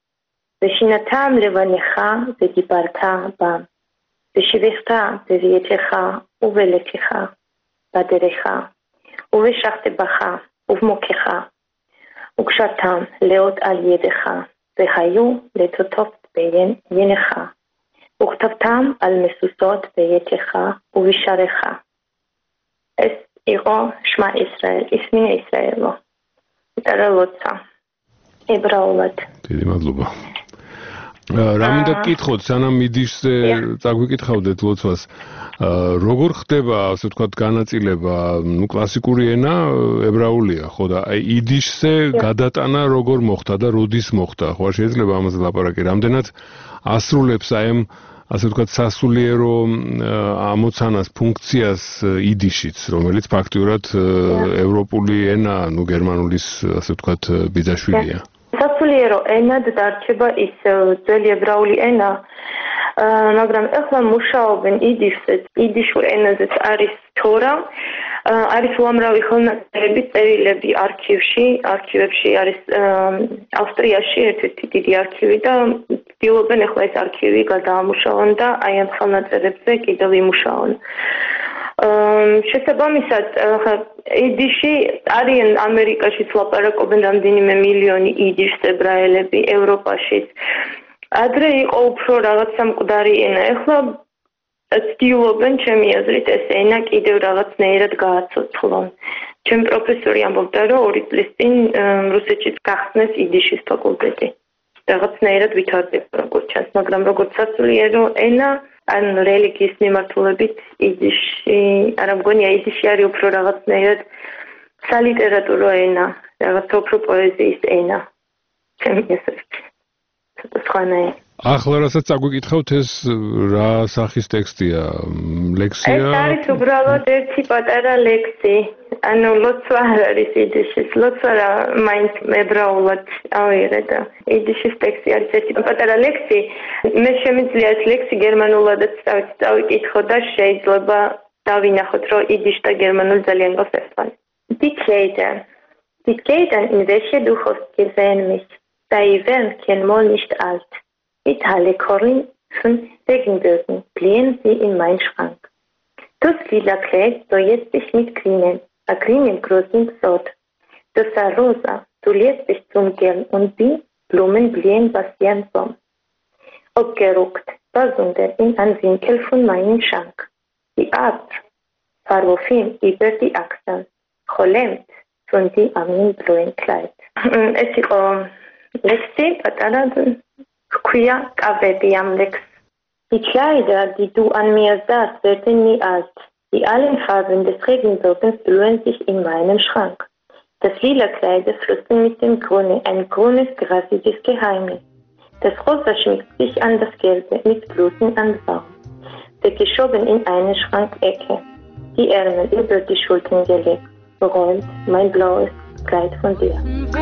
ושינתם לבניך ודיברת בם. ושיבחת בביתך ובלקך בדרך. ובשחת בך ובמוקך. וקשרתם לאות על ידך. והיו לטוטות בעיניך. וכתבתם על מסוסות ביתך ובשעריך. Es იყო შმა ისრაელ, ისმინე ისრაელო. მიტარა ლოცა ებრაულად. დიდი მადლობა. რა მინდა გკითხოთ, სანამ მიდიშზე წაგვიკითხავდეთ ლოცვას, როგორ ხდება, ასე ვთქვათ, განაწილება, ნუ კლასიკური ენა ებრაულია, ხო და აი იდიშზე გადატანა როგორ მოხდა და როდის მოხდა? ხო, შეიძლება ამაზე ლაპარაკი, რამდენად ასრულებს აი ამ ასე ვთქვათ, სასულიერო ამოცანას, ფუნქციას იდიშიც, რომელიც ფაქტიურად ევროპული ენა, ნუ გერმანულის, ასე ვთქვათ, ბიძაშვილია. სასულიერო ენად დარჩება ის ძველი ებრაული ენა, მაგრამ ახლა მუშაობენ იდიშზეც, იდიშურ ენაზეც არის თორა, არის უამრავი ხელნაწერები, წერილები არქივში, არქივებში არის ავსტრიაში ერთ-ერთი დიდი არქივი და ცდილობენ ახლა ეს არქივი გადაამუშავონ და აი ამ ხელნაწერებზე კიდევ იმუშაონ. შესაბამისად, იდიში არიან ამერიკაშიც ლაპარაკობენ რამდენიმე მილიონი იდიშს ებრაელები, ევროპაშიც. ადრე იყო უფრო რაღაც სამკვდარი ენა, ახლა ცდილობენ ჩემი აზრით ეს ენა კიდევ რაღაცნაირად გააცოცხლონ. ჩემი პროფესორი ამბობდა, რომ ორი წლის წინ რუსეთშიც გახსნეს იდიშის ფაკულტეტი. რაღაცნაირად ვითარდება როგორც ჩანს, მაგრამ როგორც სასულიერო ენა ან რელიგიის მიმართულებით იდიში, არა მგონია იდიში არის უფრო რაღაცნაირად სალიტერატურო ენა, რაღაც უფრო პოეზიის ენა. ჩემი აზრით. სხვანაირად. ახლა რასაც წაგვიკითხავთ ეს რა სახის ტექსტია? ლექსია? ეს არის უბრალოდ ერთი პატარა ლექსი. ანუ ლოცვა არ არის იდიშის, ლოცვა რა მაინც ებრაულად ავიღე და იდიშის ტექსტი არის ერთი პატარა ლექსი. მე შემიძლია ეს ლექსი გერმანულადაც წავიკითხო და შეიძლება დავინახოთ, რომ იდიშ და გერმანული ძალიან გავს ერთმანეთს. Die Kleider. Die Kleider, in welche du hast gesehen mich, sei werden kein Mal nicht alt. Mit alle Korn von Regenbögen blieben sie in meinen Schrank. Das lila Kleid soll jetzt dich mit grünen, a grünen großen Sort. Das war rosa, du lässt dich zum Gern und die Blumen blieben Bastian Baum. Abgeruckt, besonders in einen Winkel von meinem Schrank. Die Art verworfen über die Achseln, cholemt von die armen blauen Kleid. Es ist Lexi, Patara, Quia Kavedi am Lex. Die Kleider, die du an mir sahst, werden nie alt. Die allen Farben des Regenbogens blühen sich in meinem Schrank. Das lila Kleider flüstern mit dem Grüne, ein grünes, grasiges Geheimnis. Das Rosa schmiegt sich an das Gelbe mit Blüten an Baum. Der geschoben in eine Schrankecke, die Ärmel über die Schultern gelegt, beräumt mein blaues Kleid von dir.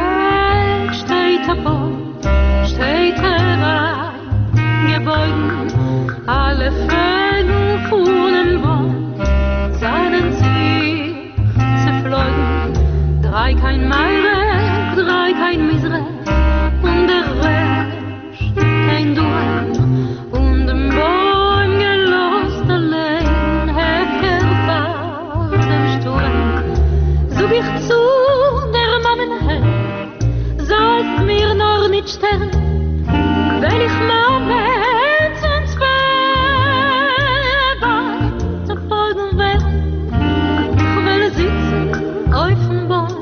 Steht herein, gebeugt, alle Fäden fuhren Baum, seinen sie zerflogen, drei kein Meireck, drei kein Misreck, und der Rest kein Duell, und im Baum gelost allein, Hecker war dem Sturm, sog ich zu der Mammen her, soll's mir noch nicht sterben, wenn ich Moment und Schwebe zu folgen werde. Ich will sitzen auf dem Baum,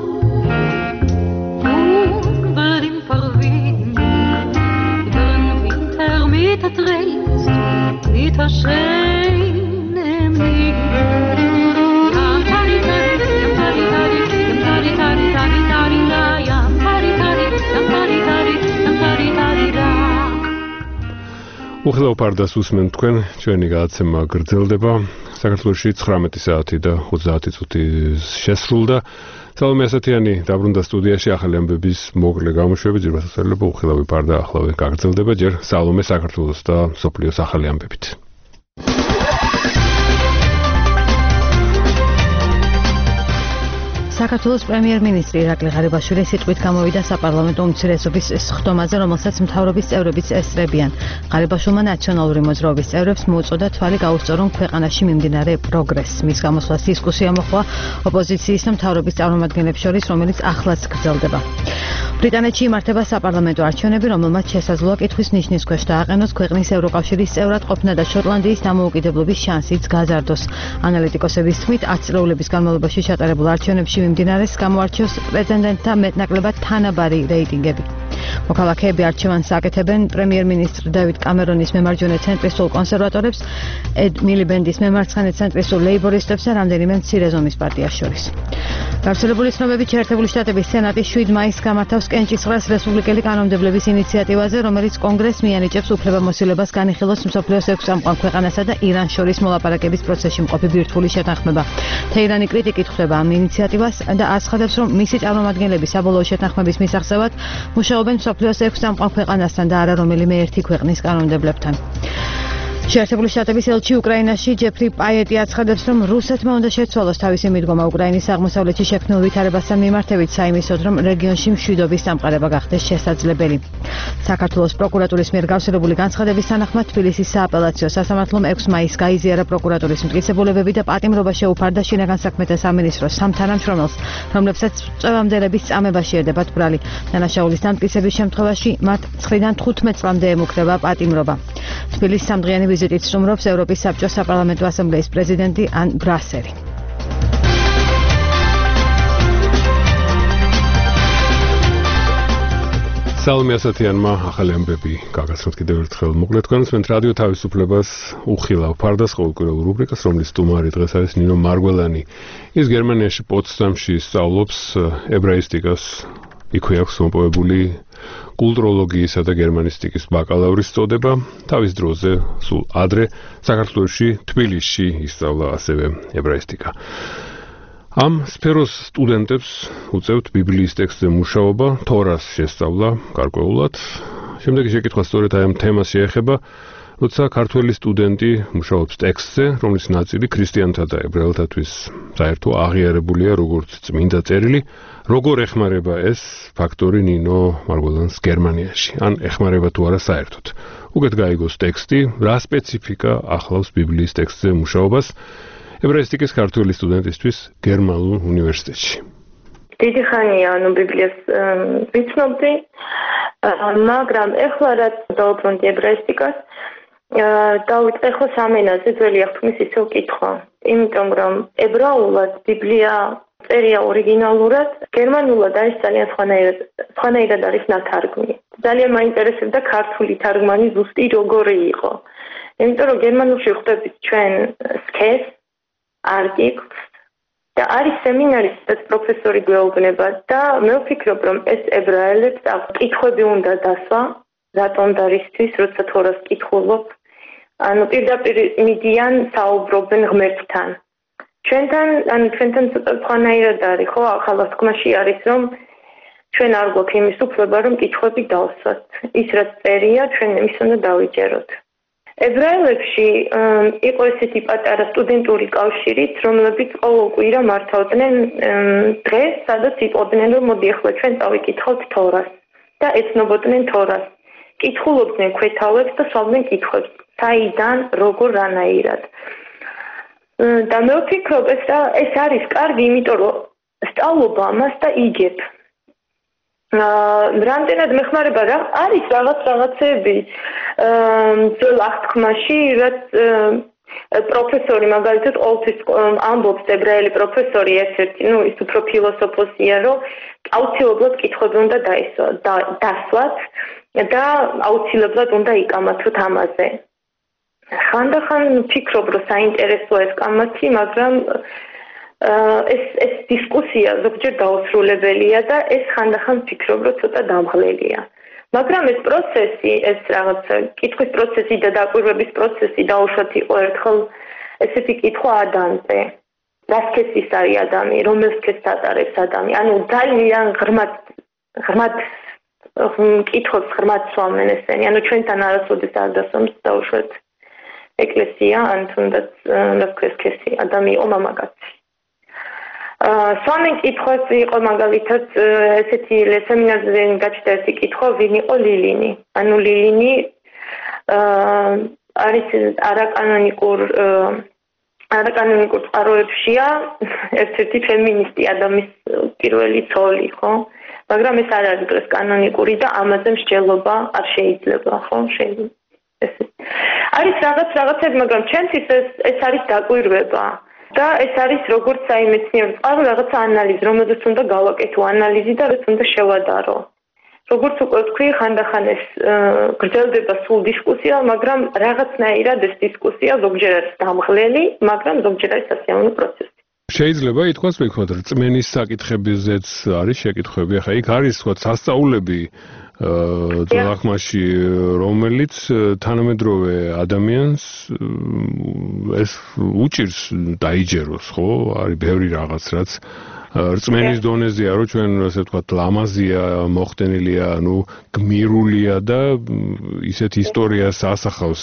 über den Verwiegen, über den Winter mit der Trist, mit der Schöne im Liegen. Ja, tari, tari, ja, tari, tari, ja, tari, tari, tari, tari, ja, tari, tari, ja, tari, tari, ja, tari, tari, ja. უხილავ პარდას უსმენ თქვენ, ჩვენი გადაცემა გრძელდება. საქართველოში ცხრამეტი საათი და ოცდაათი წუთი შესრულდა. სალომე ასათიანი დაბრუნდა სტუდიაში ახალი ამბების მოკლე გამოშვებით. ძირფასწავლება უხილავი პარდა ახლავე გაგრძელდება. ჯერ სალომე საქართველოს და სოფლიოს ახალი ამბებით. საქართველოს პრემიერ-მინისტრი ირაკლი ღარიბაშვილი სიტყვით გამოვიდა საპარლამენტო უმცირესობის სხდომაზე, რომელსაც მთავრობის წევრებიც ესწრებიან. ღარიბაშვილმა ნაციონალური მოძრაობის წევრებს მოუწოდა თვალი გაუსწორონ ქვეყანაში მიმდინარე პროგრესს. მის გამოსვლას დისკუსია მოჰყვა ოპოზიციის და მთავრობის წარმომადგენლებს შორის, რომელიც ახლაც გრძელდება. ბრიტანეთში იმართება საპარლამენტო არჩევნები, რომელმაც შესაძლოა კითხვის ნიშნის ქვეშ დააყენოს ქვეყნის ევროკავშირის წევრად ყოფნა და შოტლანდიის დამოუკიდებლობის შანსიც გაზარდოს. ანალიტიკოსების თქმით, ათ წლეულების განმავლობაში ჩატარებულ არჩევნებში მიმდინარეს გამოარჩევს პრეტენდენტთა მეტნაკლებად თანაბარი რეიტინგები. მოქალაქეები არჩევანს აკეთებენ პრემიერ-მინისტრ დევიდ კამერონის მემარჯვენე ცენტრისტულ კონსერვატორებს, ედ მილიბენდის მემარცხენე ცენტრისტულ ლეიბორისტებს და რამდენიმე მცირე ზომის პარტიას შორის. გავრცელებული ცნობებით შეერთებული შტატების სენატი შვიდ მაისს გამართავს კენჭისყრას რესპუბლიკელი კანონმდებლების ინიციატივაზე, რომელიც კონგრესს მიანიჭებს უფლებამოსილებას განიხილოს მსოფლიოს ექვს წამყვან ქვეყანასა და ირანს შორის მოლაპარაკების პროცესში მყოფი ბირთვული შეთანხმება. თეირანი კრიტიკით ხვდება ამ ინიციატივას და აცხადებს, რომ მისი წარმომადგენლები საბოლოო შეთანხმების მისაღწევად მუშაობენ მსოფლიოს ექვს წამყვან ქვეყანასთან და არა რომელიმე ერთი ქვეყნის კანონმდებლებთან. შეერთებული შტატების ელჩი უკრაინაში ჯეფრი პაიეტი აცხადებს, რომ რუსეთმა უნდა შეცვალოს თავისი მიდგომა უკრაინის აღმოსავლეთში შექმნილ ვითარებასთან მიმართებით, საიმისოდ, რომ რეგიონში მშვიდობის დამყარება გახდეს შესაძლებელი. საქართველოს პროკურატურის მიერ გავრცელებული განცხადების თანახმად თბილისის სააპელაციო სასამართლომ ექვსი მაისს გაიზიარა პროკურატურის მტკიცებულებები და პატიმრობა შეუფარდა შინაგან საქმეთა სამინისტროს სამ თანამშრომელს, რომლებსაც წვევამდელების წამება შეერდებათ ბრალი. დანაშაულის დამტკიცების შემთხვევაში მათ ცხრიდან თხუთმეტ წლამდე ემუქრება პატიმრობა. თბილისის სამდღიანი ვიზიტით სტუმრობს ევროპის საბჭოს საპარლამენტო ასამბლეის პრეზიდენტი ან ბრასერი. სალომე ასათიანმა ახალი ამბები გაგაცნოთ კიდევ ერთხელ. მოკლედ თქვენს მენთ რადიო თავისუფლებას უხილავ ფარდას ყოველკვირეულ რუბრიკას, რომლის სტუმარი დღეს არის ნინო მარგველანი. ის გერმანიაში პოტსდამში სწავლობს ებრაისტიკას, იქვე აქვს მომპოვებული კულტუროლოგიისა და გერმანისტიკის ბაკალავრის წოდება. თავის დროზე, სულ ადრე, საქართველოში, თბილისში ისწავლა ასევე ებრაისტიკა. ამ სფეროს სტუდენტებს უწევთ ბიბლიის ტექსტზე მუშაობა, თორას შესწავლა გარკვეულად. შემდეგი შეკითხვა სწორედ აი ამ თემას შეეხება, როცა ქართველი სტუდენტი მუშაობს ტექსტზე, რომლის ნაწილი ქრისტიანთა და ებრაელთათვის საერთო აღიარებულია როგორც წმინდა წერილი, როგორ ეხმარება ეს ფაქტორი ნინო მარგველანს გერმანიაში? ან ეხმარება თუ არა საერთოდ? უკეთ გაიგოს ტექსტი, რა სპეციფიკა ახლავს ბიბლიის ტექსტზე მუშაობას ებრაისტიკის ქართველი სტუდენტისთვის გერმანულ უნივერსიტეტში? დიდი ხანია ანუ ბიბლიას ვიცნობდი, მაგრამ ეხლა რაც დავუბრუნდი ებრაისტიკას, დავიწყე ახლა სამენაზე ძველი აღთქმის ისევ კითხვა. იმიტომ რომ ებრაულად ბიბლია წერია ორიგინალურად, გერმანულად არის ძალიან სხვანაირად, სხვანაირად არის ნათარგმნი. ძალიან მაინტერესებდა ქართული თარგმანი ზუსტი როგორი იყო. იმიტომ რომ გერმანულში ხვდებით ჩვენ სქესს, არტიკლს და არის სემინარი, სადაც პროფესორი გვეუბნება და მე ვფიქრობ, რომ ეს ებრაელებს კითხვები უნდა დასვა, რატომ და რისთვის, როცა თორას კითხულობ. ანუ პირდაპირ მიდიან საუბრობენ ღმერთთან. ჩვენთან, ანუ ჩვენთან ცოტა სხვანაირად არის, ხო, ახალ აღთქმაში არის, რომ ჩვენ არ გვაქვს იმის უფლება, რომ კითხვები დავსვათ. ის რაც წერია, ჩვენ იმის უნდა დავიჯეროთ. ებრაელებში იყო ესეთი პატარა სტუდენტური კავშირიც, რომლებიც ყოველ კვირა მართავდნენ დღეს, სადაც იტყოდნენ, რომ მოდი ახლა ჩვენ წავიკითხავთ თორას და ეცნობოდნენ თორას. კითხულობდნენ ქვეთავებს და სვამდნენ კითხვებს. საიდან, როგორ, რანაირად. და მე ვფიქრობ, ეს ეს არის კარგი, იმიტომ რომ სწავლობა ამას და იგებ. რამდენად მეხმარება რა არის რაღაც რაღაცები ძველ აღთქმაში, რაც პროფესორი მაგალითად ყოველთვის ამბობს ებრაელი პროფესორი ერთ-ერთი, ну, ის უფრო ფილოსოფოსია, რომ აუცილებლად კითხვები უნდა დასვათ და აუცილებლად უნდა იკამათოთ ამაზე. ხანდახან ვფიქრობ, რომ საინტერესოა ეს კამათი, მაგრამ ეს ეს დისკუსია ზოგჯერ დაუსრულებელია და ეს ხანდახან ვფიქრობ, რომ ცოტა დამღლელია. მაგრამ ეს პროცესი, ეს რაღაც კითხვის პროცესი და დაკვირვების პროცესი დაუშვათ იყო ერთხელ ესეთი კითხვა ადამიანზე. რა სქესის არის ადამი, რომელ სქესს ატარებს ადამი. ანუ ძალიან ღრმად ღრმად კითხვებს ღრმად სვამენ ესენი. ანუ ჩვენთან არასოდეს არ დასვამს დაუშვათ ეკლესია, ან თუნდაც რა სქესი ადამი იყო მამაკაცი. სვამენ კითხვას იყო მაგალითად ესეთი სემინარზე გაჩნდა ერთი კითხვა, ვინ იყო ლილინი. ანუ ლილინი არის არაკანონიკურ არაკანონიკურ წყაროებშია ერთ-ერთი ფემინისტი ადამიანის პირველი ცოლი, ხო? მაგრამ ეს არ არის დღეს კანონიკური და ამაზე მსჯელობა არ შეიძლება, ხო? შეიძლება. ეს არის რაღაც რაღაცები, მაგრამ ჩემთვის ეს ეს არის დაკვირვება. და ეს არის როგორც აი მეცნიერების ყველა რაღაცა ანალიზი, რომელზეც უნდა გავაკეთო ანალიზი და რაც უნდა შევადარო. როგორც უკვე ვთქვი, ხანდახან ეს გრძელდება სულ დისკუსია, მაგრამ რაღაცნაირად ეს დისკუსია ზოგჯერ არის დამღლელი, მაგრამ ზოგჯერ არის სასიამოვნო პროცესი. შეიძლება ითქვას მეკოთ რწმენის საკითხებზეც არის შეკითხვები. ახლა იქ არის თქვა სასწაულები ძაღლახმაში, რომელიც თანამედროვე ადამიანს ეს უჭირს დაიჯეროს, ხო? არის ბევრი რაღაც, რაც რწმენის დონეზეა, რომ ჩვენ ასე ვთქვათ, ლამაზია, მოხდენილია, ანუ გმირულია და ისეთ ისტორიას ასახავს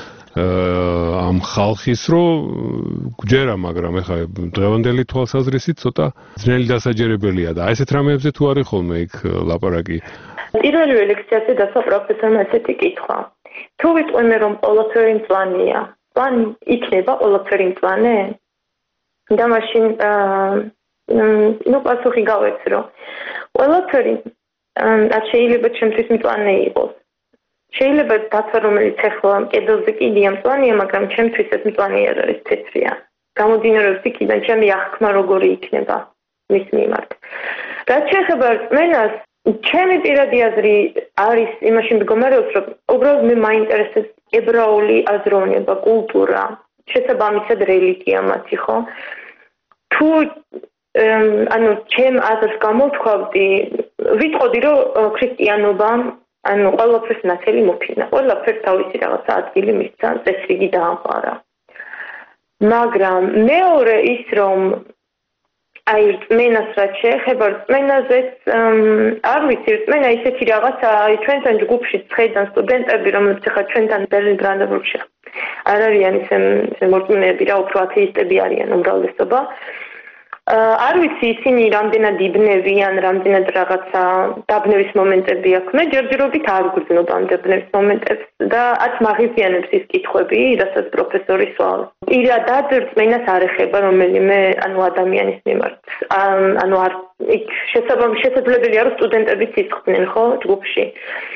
ამ ხალხის, რომ გვჯერა, მაგრამ ეხლა დღევანდელი თვალსაზრისით ცოტა ძნელი დასაჯერებელია და ესეთ რამეებზე თუ არის ხოლმე იქ ლაპარაკი. პირველი ლექციაზე დასვა პროფესორმა ესეთი კითხვა. თუ ვიტყვიმე, რომ ყველაფერი მწვანეა, მწვანე იქნება ყველაფერი მწვანე? და მაშინ ну პასუხი გავეცი, რომ ყველაფერი არ შეიძლება ჩემთვის მწვანე იყოს. შეიძლება დათვა, რომელიც ახლა კედელზე კიდია მწვანეა, მაგრამ ჩემთვის ეს მწვანე არ არის, თეთრია. გამოდინარეობს იქიდან ჩემი აღქმა როგორი იქნება მის მიმართ. რაც შეეხება რწმენას, ჩემი პირადი აზრი არის იმაში მდგომარეობს, რომ უბრალოდ მე მაინტერესებს ებრაული აზროვნება, კულტურა, შესაბამისად რელიგია მათი, ხო? თუ ანუ ჩემ აზრს გამოვთქვავდი, ვიტყოდი, რომ ქრისტიანობა ანუ ყველაფერს ნათელი მოფინა, ყველაფერს თავისი რაღაცა ადგილი მისცა, წესრიგი დაამყარა. მაგრამ მეორე ის, რომ აი რწმენას რაც შეეხება, რწმენაზეც არ ვიცი, რწმენა ისეთი რაღაცა, აი ჩვენთან ჯგუფში ხედან სტუდენტები, რომლებიც ახლა ჩვენთან ბერლინ ბრანდენბურგში არ არიან ისე მორწმუნეები რა, უფრო ათეისტები არიან უმრავლესობა. არ ვიცი ისინი რამდენად იბნევიან, რამდენად რაღაცა დაბნევის მომენტები აქვს. მე ჯერჯერობით არ გვგრძნობ ამ დაბნევის მომენტებს და არც მაღიზიანებს ის კითხვები, რასაც პროფესორი სვავს. პირადად რწმენას არ ეხება რომელიმე ანუ ადამიანის მიმართ. ანუ არ იქ შესაძლებელია რომ სტუდენტებიც ისხდნენ, ხო, ჯგუფში.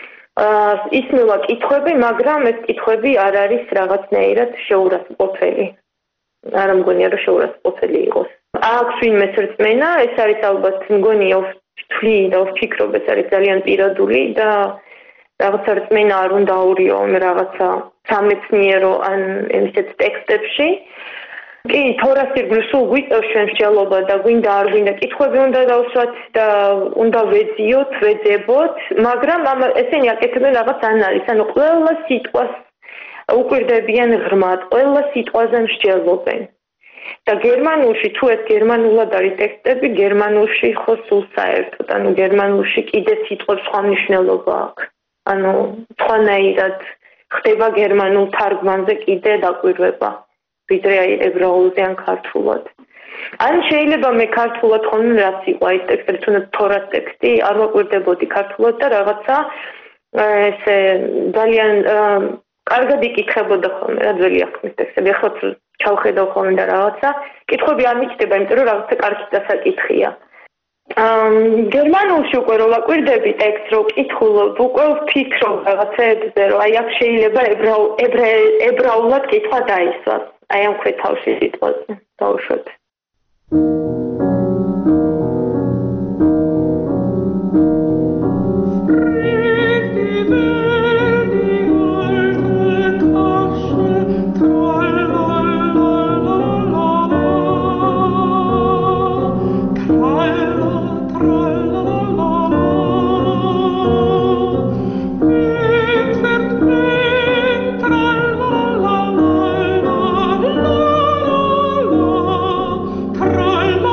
ისმევა კითხვები, მაგრამ ეს კითხვები არ არის რაღაცნაირად შეურაცხმყოფელი. არ მგონია რომ შეურაცხმყოფელი იყოს. აქვს ვინმე რწმენა, ეს არის ალბათ მგონია ვთვლი და ვფიქრობ, ეს არის ძალიან პირადული და რაღაცა რწმენა არ უნდა აურიო რაღაცა სამეცნიერო ან ისეთ ტექსტებში. კი, თორას ირგვლივ სულ გვიწევს ჩვენ მსჯელობა და გვინდა არ გვინდა კითხვები უნდა დავსვათ და უნდა ვეძიოთ, ვეძებოთ, მაგრამ ესენი აკეთებენ რაღაც ანალიზს, ანუ ყველა სიტყვას უკვირდებიან ღრმად, ყველა სიტყვაზე მსჯელობენ. და გერმანულში თუ ეს გერმანულად არის ტექსტები, გერმანულში ხო სულ საერთოდ, ანუ გერმანულში კიდე სიტყვებს სხვა მნიშვნელობა აქვს. ანუ სხვანაირად ხდება გერმანულ თარგმანზე კიდე დაკვირვება, ვიდრე აი ებრაულზე ან ქართულად. ან შეიძლება მე ქართულად ხოლმე რაც იყო ის ტექსტი, თუნდაც თორას ტექსტი, არ ვაკვირდებოდი ქართულად და რაღაცა ესე ძალიან კარგად იკითხებოდა ხოლმე რა ძველი აღქმის ტექსტები. ახლა ჩავხედავ ხოლმე და რაღაცა კითხვები არ მიჩნდება, იმიტომ რომ რაღაცა კარგი დასაკითხია. გერმანულში უკვე რომ ვაკვირდები ტექსტს, რომ კითხულობ, უკვე ვფიქრობ რაღაცებზე, რომ აი აქ შეიძლება ებრაულად კითხვა დაისვას. აი ამ ქვეთავში სიტყვაზე დავუშვათ. Tra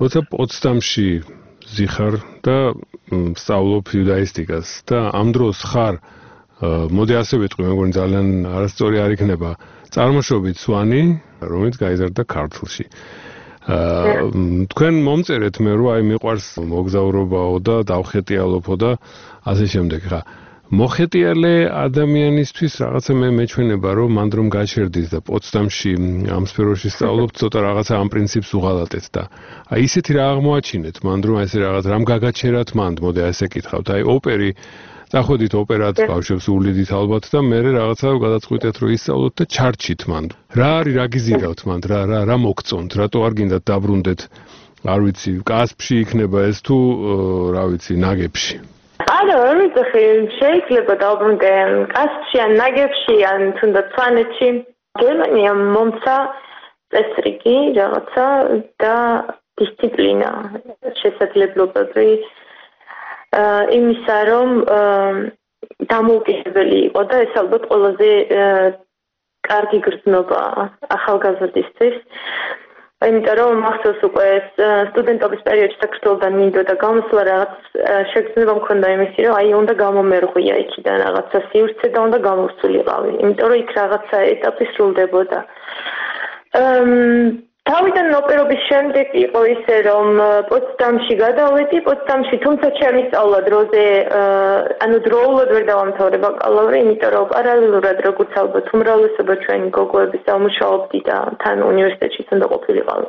როცა პოცდამში ზიხარ და სწავლობ იუდაისტიკას და ამ დროს ხარ მოდი ასე ვიტყვი, მეგონი ძალიან არასწორი არ იქნება. წარმოშობით სვანი, რომელიც გაიზარდა ქართლში. თქვენ მომწერეთ მე რომ აი მიყვარს მოგზაურობაო და დავხეტიალობო და ასე შემდეგ. ხა მოხეტიალე ადამიანისთვის რაღაცა მე მეჩვენება რომ მანდ რომ გაჩერდით და პოცდამში ამ სფეროში სწავლობთ, ცოტა რაღაცა ამ პრინციპს უღალატეთ და აი ისეთი რა აღმოაჩინეთ მანდ რომ ესე რაღაც რამ გაგაჩერათ მანდ, მოდი ასე კითხავთ. აი ოპერი წახვედით ოპერად ბავშვებს უვლიდით ალბათ და მე რაღაცა გადაწყვიტეთ რომ ისწავლოთ და ჩარჩით მანდ. რა არის რა გიზიდავთ მანდ, რა რა რა მოგწონთ, რატო არ გინდათ დაბრუნდეთ, არ ვიცი, კასპში იქნება ეს თუ რა ვიცი, ნაგებში. არა, არ ვიცი, შეიძლება დაბრუნდე კასპში ან ნაგებში ან თუნდაც სვანეთში. გერმანია მომცა წესრიგი რაღაცა და დისციპლინა, შესაძლებლობები იმისა რომ დამოუკიდებელი იყო და ეს ალბათ ყველაზე კარგი გრძნობა ახალგაზრდისთვის. იმიტომ რომ მახსოვს უკვე სტუდენტობის პერიოდში საქართველოდან მინდოდა გამოსვლა რაღაც შეგრძნება მქონდა იმისი რომ აი უნდა გამომერღვია იქიდან რაღაცა სივრცე და უნდა გამოვსულიყავი. იმიტომ რომ იქ რაღაცა ეტაპი სრულდებოდა. თავიდან ოპერობის შემდეგ იყო ისე რომ პოცდამში გადავედი, პოცდამში თუმცა ჩემი სწავლა დროზე ანუ დროულად ვერ დავამთავრე ბაკალავრი, იმიტომ რომ პარალელურად როგორც ალბათ უმრავლესობა ჩვენი გოგოები სამუშაობდი და თან უნივერსიტეტშიც უნდა ყოფილიყავი.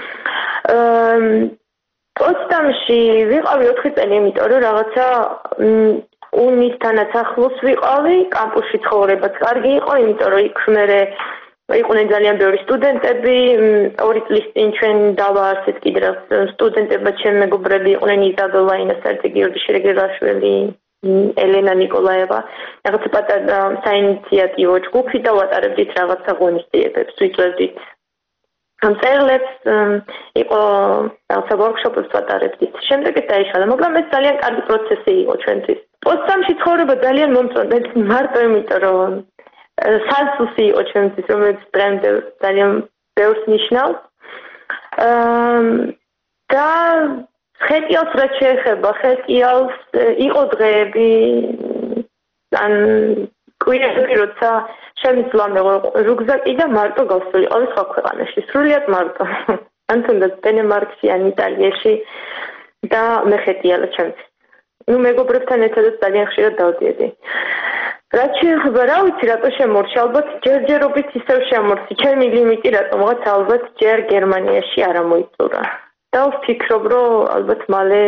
პოცდამში ვიყავი ოთხი წელი, იმიტომ რომ რაღაცა უნისთანაც ახლოს ვიყავი, კამპუსში ცხოვრებაც კარგი იყო, იმიტომ რომ იქ მერე იყვნენ ძალიან ბევრი სტუდენტები, ორი წლის წინ ჩვენ დავაარსეთ კიდევ სტუდენტებმა ჩემი მეგობრები იყვნენ იზაბელა ინასარძე, გიორგი შერეგერაშვილი, ელენა ნიკოლაევა, რაღაცა პატარა საინიციატივო ჯგუფი და ვატარებდით რაღაცა ღონისძიებებს, ვიწევდით ამ წერილებს, იყო რაღაცა ვორქშოპებს ვატარებდით. შემდეგ ეს დაიშალა, მაგრამ ეს ძალიან კარგი პროცესი იყო ჩვენთვის. პოცდამში ცხოვრება ძალიან მომწონდა, მარტო იმიტომ რომ სანსუსი იყო ჩემთვის, რომელიც დღემდე ძალიან ბევრს ნიშნავს. და ხეტიალს რაც შეეხება, ხეტიალს იყო დღეები, ან კვირები, როცა შემიძლია რუგზაკი და მარტო გავსულიყავი სხვა ქვეყანაში, სრულიად მარტო. ან თუნდაც დენმარკში ან იტალიაში და მე ხეტიალა ჩემთვის. ნუ მეგობრებთან ერთადაც ძალიან ხშირად დავდიოდი. რაც შეეხება, რა ვიცი, რატო შემორჩა, ალბათ ჯერჯერობით ისევ შემორჩა. ჩემი ლიმიტი რატომღაც ალბათ ჯერ გერმანიაში არ მოიწურა. და ვფიქრობ, რომ ალბათ მალე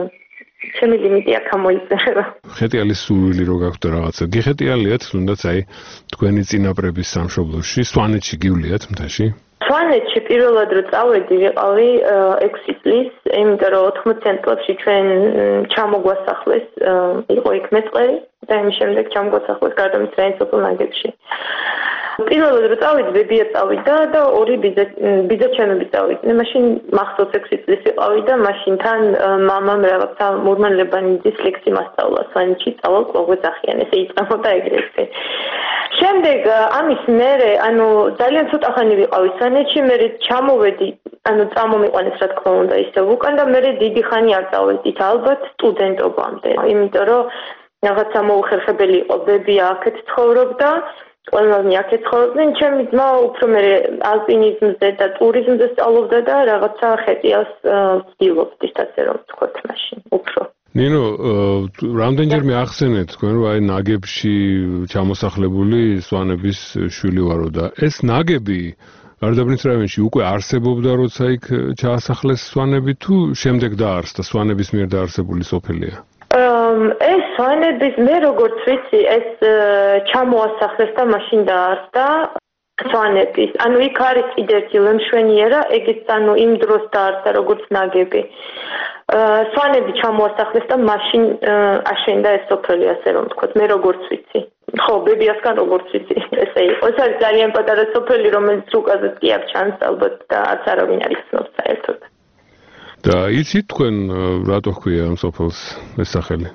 ჩემი ლიმიტი აქ მოიწერა. ხეტიალის სურვილი რო გაქვთ რაღაცა. გიხეტიალიათ, თუნდაც აი თქვენი წინაპრების სამშობლოში, სვანეთში გივლიათ მთაში? სვანეთში პირველად რო წავედი, ვიყავი ექვსი წლის, იმიტომ რომ ოთხმოციან წლებში ჩვენ ჩამოგვასახლეს, იყო იქ მეწყერი და იმის შემდეგ ჩამოგვასახლეს გარდამცდელი სოფელ ნაგებში. პირველად რო წავედი, ბებია წავიდა და ორი ბიძა ბიძაჩემები წავიდნენ. მაშინ მახსოვს ექვსი წლის ვიყავი და მაშინ თან მამამ რაღაცა მურმან-ლებანიძის ლექსი მასწავლა სვანეთში, წავალ ყვაგვეძახიან, ესე იწამოდა ეგრეთზე. შემდეგ ამის მერე, ანუ ძალიან ცოტა ხანი ვიყავი სვანეთში, მერე ჩამოვედი, ანუ წამომიყვანეს რა თქმა უნდა ისე უკან და მერე დიდი ხანი არ წავედით, ალბათ სტუდენტობამდე. იმიტომ რომ რაღაცა მოუხერხებელი იყო, ბებია აქეთ ცხოვრობდა, ყველანი აქეთ ცხოვრობდნენ, ჩემი ძმა უფრო მერე ალპინიზმზე და ტურიზმზე სწავლობდა და რაღაცა ხეტიალს ვცდილობდით, ასე რომ ვთქვათ მაშინ, უფრო. ნინო, რამდენჯერმე ახსენეთ თქვენ, რომ აი ნაგებში ჩამოსახლებული სვანების შვილი ვარო და ეს ნაგები გარდაბნის რაიონში უკვე არსებობდა, როცა იქ ჩაასახლეს სვანები თუ შემდეგ დაარსდა, სვანების მიერ დაარსებული სოფელია? ეს სვანების, მე როგორც ვიცი, ეს ჩამოასახლეს და მაშინ დაარსდა სვანების. ანუ იქ არის კიდევ ერთი ლემშვენიერა, ეგეც ანუ იმ დროს დაარსდა როგორც ნაგები. სვანები ჩამოასახლეს და მაშინ აშენდა ეს სოფელი, ასე რომ ვთქვათ, მე როგორც ვიცი. ხო, ბებიასგან როგორც ვიცი, ესე იყო. ეს არის ძალიან პატარა სოფელი, რომელიც უკაზეთ კი არ ჩანს ალბათ და არც არავინ არ იცნობს საერთოდ. და იცით თქვენ რატო ჰქვია ამ სოფელს ეს სახელი?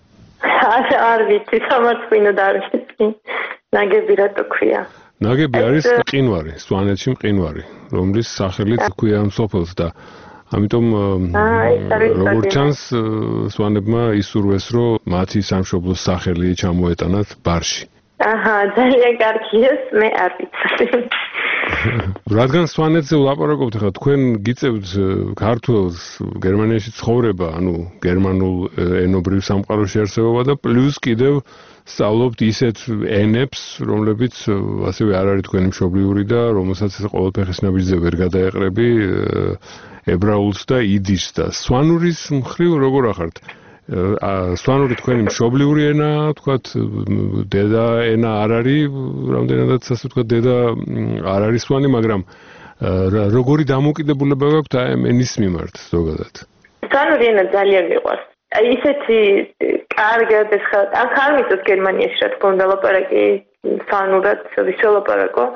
არ ვიცი, სამართლინოდ არ ვიცი. ნაგები რატო ჰქვია? ნაგები არის მყინვარი, სვანეთში მყინვარი, რომლის სახელით ჰქვია ამ სოფელს და ამიტომ როგორც ჩანს სვანებმა ისურვეს რომ მათი სამშობლოს სახელი ჩამოეტანათ ბარში. აჰა, ძალიან კარგია, მე არ ვიცოდი. რადგან სვანეთზე ვლაპარაკობთ, ხა თქვენ გიწევთ ქართველს გერმანიაში ცხოვრება, ანუ გერმანულ ენობრივ სამყაროში არსებობა და პლუს კიდევ სწავლობთ ისეთ ენებს, რომლებიც ასევე არ არის თქვენი მშობლიური და რომელსაც ყოველ ფეხის ნაბიჯზე ვერ გადაეყრები ებრაულს და იდიშს და სვანურის მხრივ როგორ ახართ? სვანური თქვენი მშობლიური ენა, თქვათ, დედა ენა არ არის, რამდენადაც ასე ვთქვათ, დედა არ არის სვანი, მაგრამ როგორი დამოკიდებულება გაქვთ აი ამ ენის მიმართ ზოგადად? სვანური ენა ძალიან მიყვარს. აი ისეთი კარგად ეს ხალ, აქ არ მიწევს გერმანიაში რა თქმა უნდა ლაპარაკი სვანურად, ვისველაპარაკო.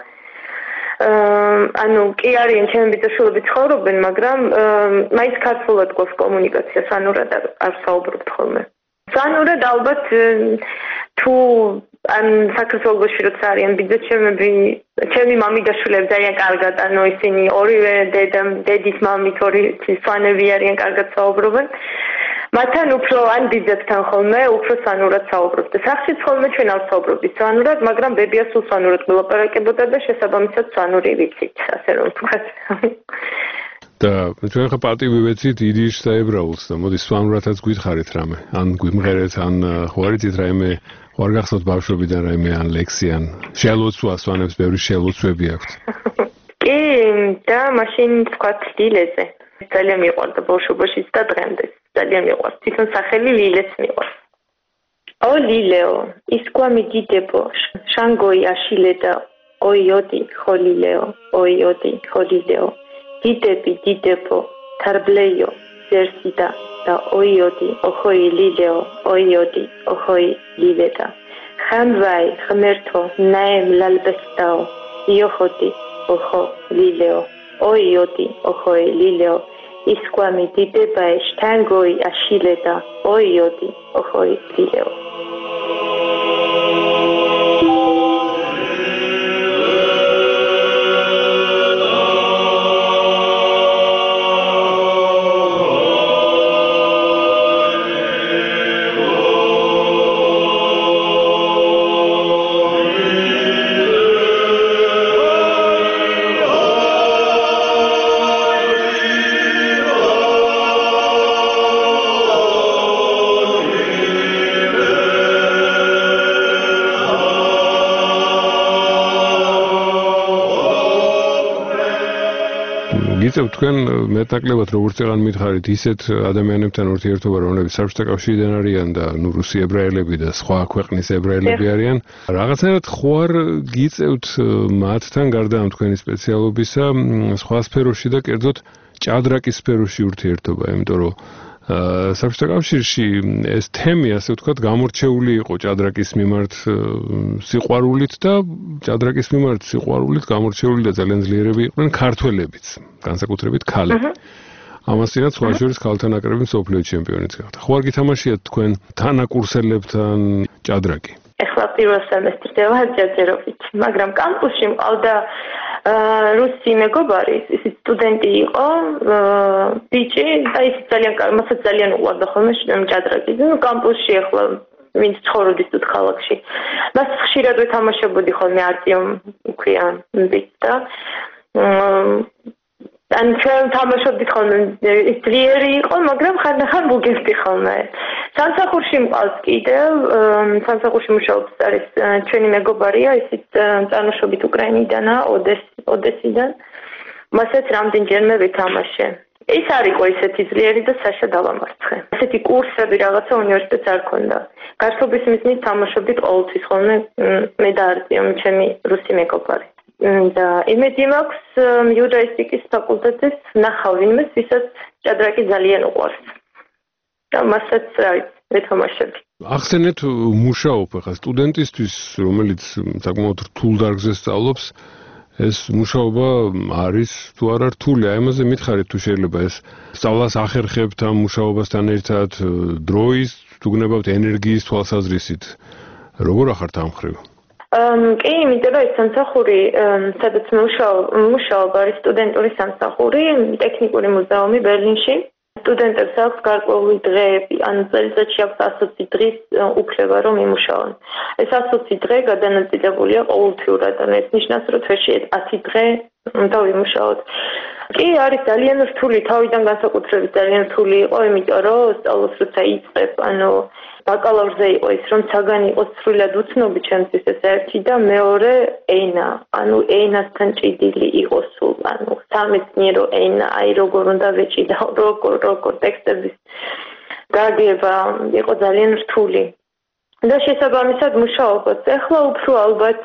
ანუ კი არიან ჩემი ბიძაშვილები ცხოვრობენ, მაგრამ მაინც ქართულად გვაქვს კომუნიკაცია, სვანურად არ საუბრობთ ხოლმე. სვანურად ალბათ თუ ან საქართველოში როცა არიან ბიძაჩემები, ჩემი მამიდაშვილები ძალიან კარგად, ანუ ისინი ორივე დედა, დედის მამით ორი სვანები არიან, კარგად საუბრობენ. მათთან უფრო ან ბიძებთან ხოლმე უფრო სვანურად საუბრობთ. სახშიც ხოლმე ჩვენ არ საუბრობთ სვანურად, მაგრამ ბებია სულ სვანურად ვილაპარაკებოდა და შესაბამისად სვანური ვიცით, ასე რომ ვთქვათ. და ჩვენ ხა პატივი ვეცით იდიშს და ებრაულს და მოდი სვანურადაც გვითხარით რამე, ან გვიმღერეთ, ან ხო არ იცით რაიმე, ხო არ გახსოვთ ბავშვობიდან რაიმე ან ლექსი, ან შეალოცვა სვანებს ბევრი შეალოცვები აქვთ. კი, და მაშინ ვთქვათ ლილეზე. ძალიან მიყვარდა ბავშვობაშიც და დღემდე. ძალიან მიყვარს. თვითონ სახელი ლილეც მიყვარს. ო ლილეო, ისკვამი დიდებო, შანგოი აშილე და ოიოდი ხოლილეო, ოიოდი ხოლილეო. დიდები დიდებო, თარბლეიო, ზერსიდა და ოიოდი, ოხოი ლილეო, ოიოდი, ოხოი ლილედა. ხანვაი, ღმერთო, ნაემ ლალბესტაო, იოხოდი, ოხო ლილეო, ოიოდი, ოხოი ლილეო. ისკვამი დიდებაე შთანგოი აშილე და ოიოდი ოხოი ლილეო. გიწევთ თქვენ მეტნაკლებად როგორც წეგან მითხარით ისეთ ადამიანებთან ურთიერთობა, რომლებიც საბჭოთა კავშირიდან არიან და ნუ რუსი ებრაელები და სხვა ქვეყნის ებრაელები არიან. რაღაცნაირად ხო არ გიწევთ მათთან გარდა ამ თქვენი სპეციალობისა სხვა სფეროში და კერძოდ ჭადრაკის სფეროში ურთიერთობა, იმიტომ რომ საბჭოთა კავშირში ეს თემი, ასე ვთქვათ, გამორჩეული იყო ჭადრაკის მიმართ სიყვარულით და ჭადრაკის მიმართ სიყვარულით გამორჩეული და ძალიან ძლიერები იყვნენ ქართველებიც, განსაკუთრებით ქალები. ამასთანავე სხვა შორის ქალთა ნაკრები მსოფლიო ჩემპიონიც გახდა. ხო არ გითამაშიათ თქვენ თანაკურსელებთან ჭადრაკი? ეხლა პირველ სემესტრზე ვარ ჯაჯერობით, მაგრამ კამპუსში მყავდა რუსი მეგობარი, ისიც სტუდენტი იყო, ბიჭი და ის ძალიან მასაც ძალიან უყვარდა ხოლმე ჭადრაკი. ნუ კამპუსში ეხლა ვინც ცხოვრობდის თუ ქალაქში. მას ხშირად ვეთამაშებოდი ხოლმე არტიომ ქვია ბიჭს და ან ჩვენ თამაშობდით ხოლმე ის ძლიერი იყო, მაგრამ ხანდახან მოგესტი ხოლმე. სამსახურში მყავს კიდევ, სამსახურში მუშაობს არის ჩვენი მეგობარია, ისიც წარმოშობით უკრაინიდანაა, ოდესიდან. მასაც რამდენჯერმე ვეთამაშე. ის არ იყო ისეთი ძლიერი და საშა დავამარცხე. ასეთი კურსები რაღაცა უნივერსიტეტს არ ქონდა. გასობის მიზნით თამაშობდით ყოველთვის ხოლმე მე და არტიომ ჩემი რუსი მეგობარი. და იმედი მაქვს იუდაისტიკის ფაკულტეტის ნახავ ვინმეს, ვისაც ჭადრაკი ძალიან უყვარს. და მასაც ვეთამაშები. ახსენეთ მუშაობ ახლა სტუდენტისთვის, რომელიც საკმაოდ რთულ დარგზე სწავლობს, ეს მუშაობა არის თუ არა რთული, აი ამაზე მითხარით თუ შეიძლება ეს სწავლას ახერხებთ ამ მუშაობასთან ერთად დროის, თუ გნებავთ ენერგიის თვალსაზრისით. როგორ ახართ ამ ხრივ? კი, იმიტომ რომ ეს სამსახური, სადაც მუშაობ, არის სტუდენტური სამსახური, ტექნიკური მუზეუმი ბერლინში. სტუდენტებს აქვს გარკვეული დღეები, ანუ წელიწადში აქვს ასოცი დღის უფლება, რომ იმუშაონ. ეს ასოცი დღე გადანაწილებულია ყოველთვიურად, ანუ ეს ნიშნავს, რომ თვეში ათი დღე უნდა ვიმუშაოთ. კი, არის ძალიან რთული, თავიდან განსაკუთრებით ძალიან რთული იყო, იმიტომ რომ სწავლას როცა იწყებ, ანუ ბაკალავრზე იყო ის, რომ საგანი იყოს სრულად უცნობი ჩემთვის ეს ერთი და მეორე ენა, ანუ ენასთან ჭიდილი იყო სულ, ანუ სამეცნიერო ენა, აი როგორ უნდა ვეჭიდაო, როგორ როგორ ტექსტების გაგება იყო ძალიან რთული. და შესაბამისად მუშაობაც. ეხლა უფრო ალბათ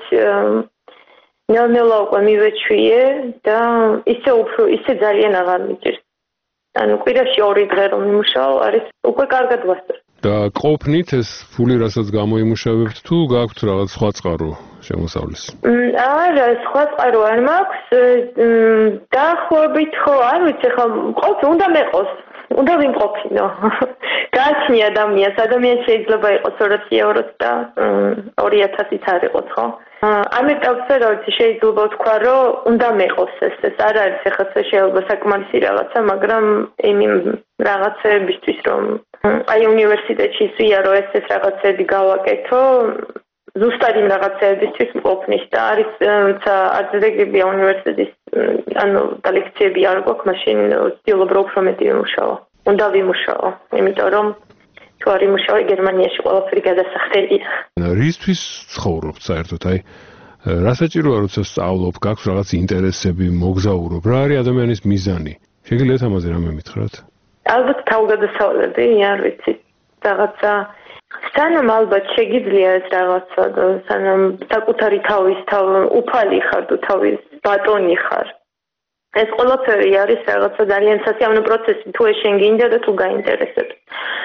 ნელ-ნელა უკვე მივეჩვიე და ისე უფრო ისე ძალიან აღარ მიჭირს. ანუ კვირაში ორი დღე რომ მიმუშაო, არის უკვე კარგად ვასწრებ. და ყოფნით ეს ფული რასაც გამოიმუშავებთ თუ გაქვთ რაღაც სხვა წყარო შემოსავლის? არა, სხვა წყარო არ მაქვს. დაახლოებით ხო, არ ვიცი, ხო, ყოფი უნდა მეყოს. უნდა ვიმყოფინო. გააჩნი ადამიანს, ადამიანი შეიძლება იყოს ორასი ევროც და ორი ათასიც არ იყოს, ხო? ამიტომ რა ვიცი, შეიძლება ვთქვა, რომ უნდა მეყოს ეს, ეს არ არის ახლა შეიძლება საკმარისი რაღაცა, მაგრამ იმ რაღაცებისთვის რომ აი უნივერსიტეტში ვია, რომ ეს ეს რაღაცები გავაკეთო, ზუსტად იმ რაღაცებისთვის მყოფნის და არის როცა აძლეგებია უნივერსიტეტის ანუ და ლექციები არ გვაქვს, მაშინ ვცდილობ რომ უფრო მეტი ვიმუშაო. უნდა ვიმუშაო, იმიტომ რომ თუ არ იმუშავე გერმანიაში ყველაფერი გადასახდელია. რისთვის ცხოვრობთ საერთოდ? აი რა საჭიროა როცა სწავლობ, გაქვს რაღაც ინტერესები, მოგზაურობ, რა არის ადამიანის მიზანი? შეგიძლიათ ამაზე რამე მითხრათ? ალბათ თავგადასავლები, არ ვიცი, რაღაცა სანამ ალბათ შეგიძლია ეს რაღაცა, სანამ საკუთარი თავის თავ უფალი ხარ თუ თავის ბატონი ხარ. ეს ყველაფერი არის რაღაცა ძალიან სასიამოვნო პროცესი, თუ ეს შენ გინდა და თუ გაინტერესებს.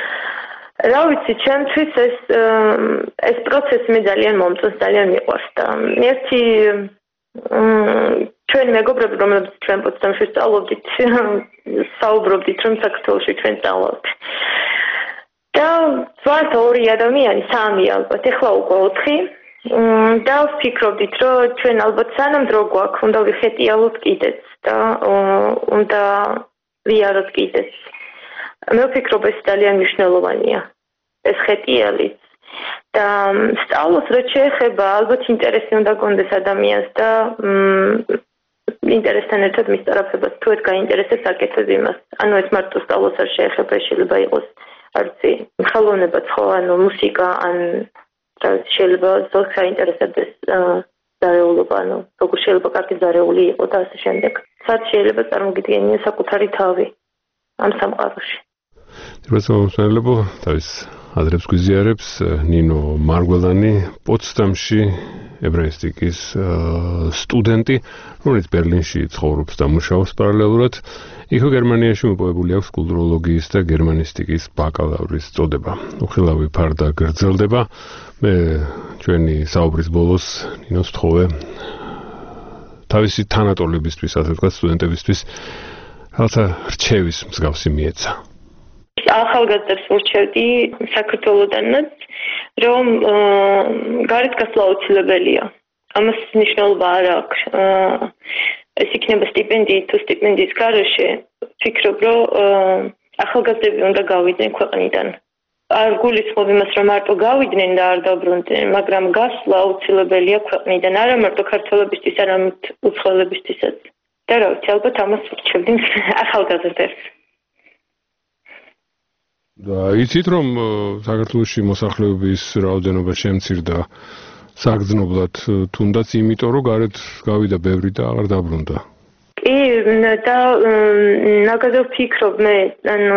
რა ვიცი, ჩემთვის ეს ეს პროცესი მე ძალიან მომწონს, ძალიან მიყვარს და ერთი ჩვენ მეგობრები, რომლებიც ჩვენ პოტსდამში სწავლობდით, საუბრობდით, რომ საქართველოში ჩვენ სწავლობთ. და ვართ ორი ადამიანი, სამი ალბათ, ეხლა უკვე ოთხი. და ვფიქრობდით, რომ ჩვენ ალბათ სანამ დრო გვაქვს, უნდა ვიხეტიალოთ კიდეც და უნდა ვიაროთ კიდეც. მე ვფიქრობ, ეს ძალიან მნიშვნელოვანია, ეს ხეტიალიც. და სწავლოს რაც შეეხება, ალბათ ინტერესი უნდა გქონდეს ადამიანს და ინტერესთან ერთად მისწრაფებას, თუ ეს გაინტერესებს, აკეთებ იმას. ანუ ეს მარტო სწავლოს არ შეეხება, შეიძლება იყოს არ ვიცი, ხელოვნებაც ხო, ანუ მუსიკა, ან შეიძლება ზოგს აინტერესებდეს ზარეულობა, ანუ როგორ შეიძლება კარგი ზარეული იყო და ასე შემდეგ. სად შეიძლება წარმოგიდგენია საკუთარი თავი ამ სამყაროში. თვითონ თავის აზრებს გვიზიარებს ნინო მარგველანი, პოტსდამში ებრაისტიკის სტუდენტი, რომელიც ბერლინში ცხოვრობს და მუშაობს პარალელურად. იქ გერმანიაში მოპოვებული აქვს კულტუროლოგიის და გერმანისტიკის ბაკალავრის წოდება. უხილავი ფარდა გრძელდება. მე ჩვენი საუბრის ბოლოს ნინოს ვთხოვე თავისი თანატოლებისთვის, ასე ვთქვათ, სტუდენტებისთვის რაღაცა რჩევის მსგავსი მიეცა. ახალგაზრდებს ვურჩევდი საქართველოდანაც, რომ გარეთ გასვლა აუცილებელია. ამას მნიშვნელობა არ აქვს. ეს იქნება სტიპენდიით თუ სტიპენდიის გარეშე. ვფიქრობ, რომ ახალგაზრდები უნდა გავიდნენ ქვეყნიდან. არ გულისხმობ იმას, რომ მარტო გავიდნენ და არ დაბრუნდნენ, მაგრამ გასვლა აუცილებელია ქვეყნიდან, არა მარტო ქართველებისთვის, არამედ უცხოელებისთვისაც. და რა ვიცი, ალბათ ამას ვურჩევდი ახალგაზრდებს. და იცით რომ საქართველოში მოსახლეობის რაოდენობა შემცირდა საგრძნობლად, თუნდაც იმიტომ რომ გარეთ გავიდა ბევრი და აღარ დაბრუნდა. კი, და ნაგაზო ვფიქრობ მე, ანუ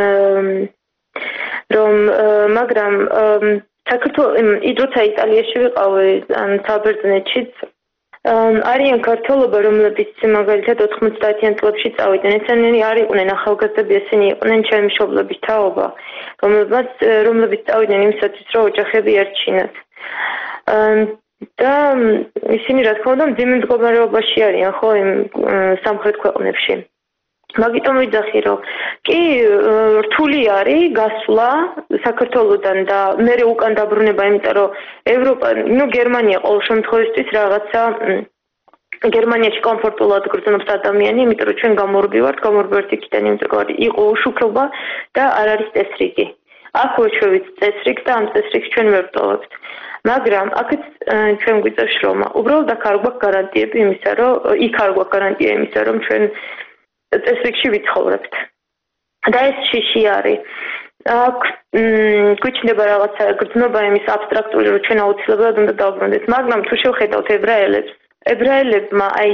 რომ მაგრამ საქართველოს როცა იტალიაში ვიყავი, ან საბერძნეთშიც არიან ქართველობა, რომლებიც მაგალითად ოთხმოცდაათიან წლებში წავიდნენ. ესენი არ იყვნენ ახალგაზრდები, ესენი იყვნენ ჩემი მშობლების თაობა, რომლებიც რომლებიც წავიდნენ იმისათვის, რომ ოჯახები ერჩინათ. და ისინი რა თქმა უნდა მძიმე მდგომარეობაში არიან ხო იმ სამხრეთ ქვეყნებში. მაგიტომ ვიძახი რომ კი რთული არის გასვლა საქართველოსთან და მე უკან დაბრუნება, იმიტომ რომ ევროპა, ნუ გერმანია ყოველ შემთხვევაში რაღაცა გერმანიაში კომფორტულად გრძნობს ადამიანი, იმიტომ რომ ჩვენ გამორბივართ, გამორბივართ იქიდან, იმიტომ რომ იყო უშუქრობა და არ არის წესრიგი. აქვე შევით წესრიგს და ამ წესრიგს ჩვენ ვერ ვტოვებთ. მაგრამ აქაც ჩვენ გვიწევს შრომა. უბრალოდ აქ არ გვაქვს გარანტიები იმისა, რომ იქ არ გვაქვს გარანტია იმისა, რომ ჩვენ წესრიგში ვიცხოვრებთ. და ეს შიში არის. აქ გვიჩნდება რაღაცა გრძნობა იმის აბსტრაქტული, რომ ჩვენ აუცილებლად უნდა დავბრუნდეთ, მაგრამ თუ შევხედავთ ებრაელებს, ებრაელებმა აი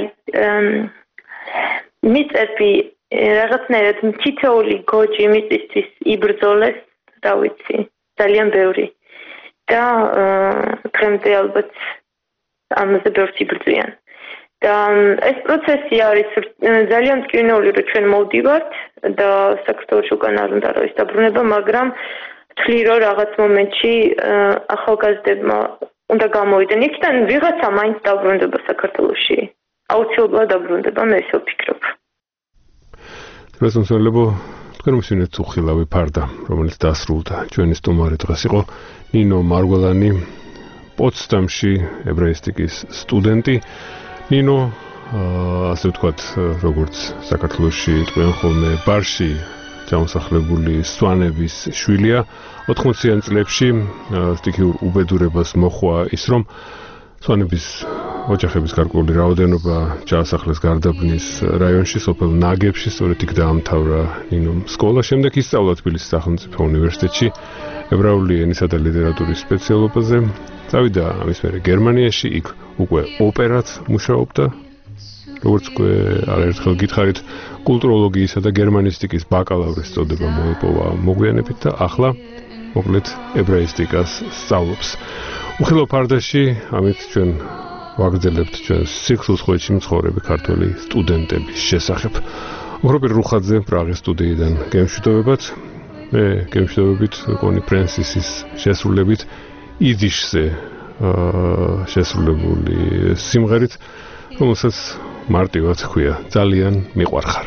მიწები რაღაცნაირად თითოეული გოჯი მიწისთვის იბრძოლეს, რა ვიცი, ძალიან ბევრი. და დღემდე ალბათ ამაზე ბევრს იბრძვიან. და ეს პროცესი არის ძალიან მტკივნეული, რომ ჩვენ მოვდივართ და საქართველოში უკან არ უნდა რომ ის დაბრუნება, მაგრამ თვლი რომ რაღაც მომენტში ახალგაზრდებმა უნდა გამოვიდნენ იქიდან ვიღაცა მაინც დაბრუნდება საქართველოში. აუცილებლად დაბრუნდება, მე ესე ვფიქრობ. რასამსალებო თქვენ მისვენეთ უხილავი ფარდა, რომელიც დასრულდა. ჩვენი სტუმარი დღეს იყო ნინო მარგველანი, პოტსდამში ებრაისტიკის სტუდენტი. ნინო, ასე ვთქვათ, როგორც საქართველოში თქვენ ხოლმე ბარში ჩამოსახლებული სვანების შვილია, ოთხმოციან წლებში სტიქიურ უბედურებას მოხვა ის, რომ სვანების ოჯახების გარკვეული რაოდენობა ჩაასახლეს გარდაბნის რაიონში, სოფელ ნაგებში, სწორედ იქ დაამთავრა ნინომ სკოლა. შემდეგ ისწავლა თბილისის სახელმწიფო უნივერსიტეტში ებრაული ენისა და ლიტერატურის სპეციალობაზე. წავიდა ამის მერე გერმანიაში, იქ უკვე ოპერად მუშაობდა. როგორც არაერთხელ გითხარით, კულტუროლოგიისა და გერმანისტიკის ბაკალავრის წოდება მოიპოვა მოგვიანებით და ახლა მოკლედ ებრაისტიკას სწავლობს. უხილავ ფარდაში ამით ჩვენ ვაგრძელებთ ჩვენს სიახლოს ხვეჩი მცხოვრები ქართველი სტუდენტების შესახებ. ოქროპირ რუხაძე პრაღის სტუდიიდან გემშვიდობებად. მე გემშვიდობებით კონი ფრენსისის შესრულებით იდიშზე შესრულებული სიმღერით, რომელსაც მარტივად ჰქვია ძალიან მიყვარხარ.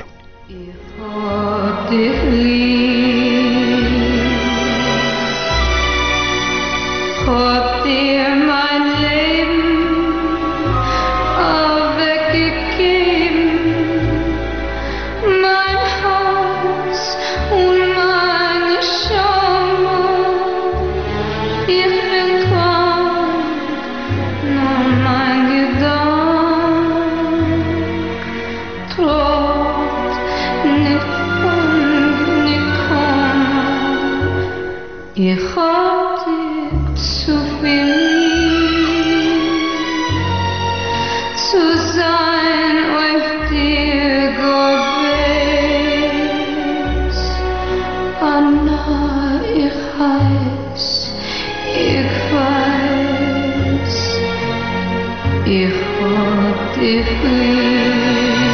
Ich hatte zu viel zu sein auf dir gewesen. Anna, ich weiß, ich weiß, ich hab dich lieb.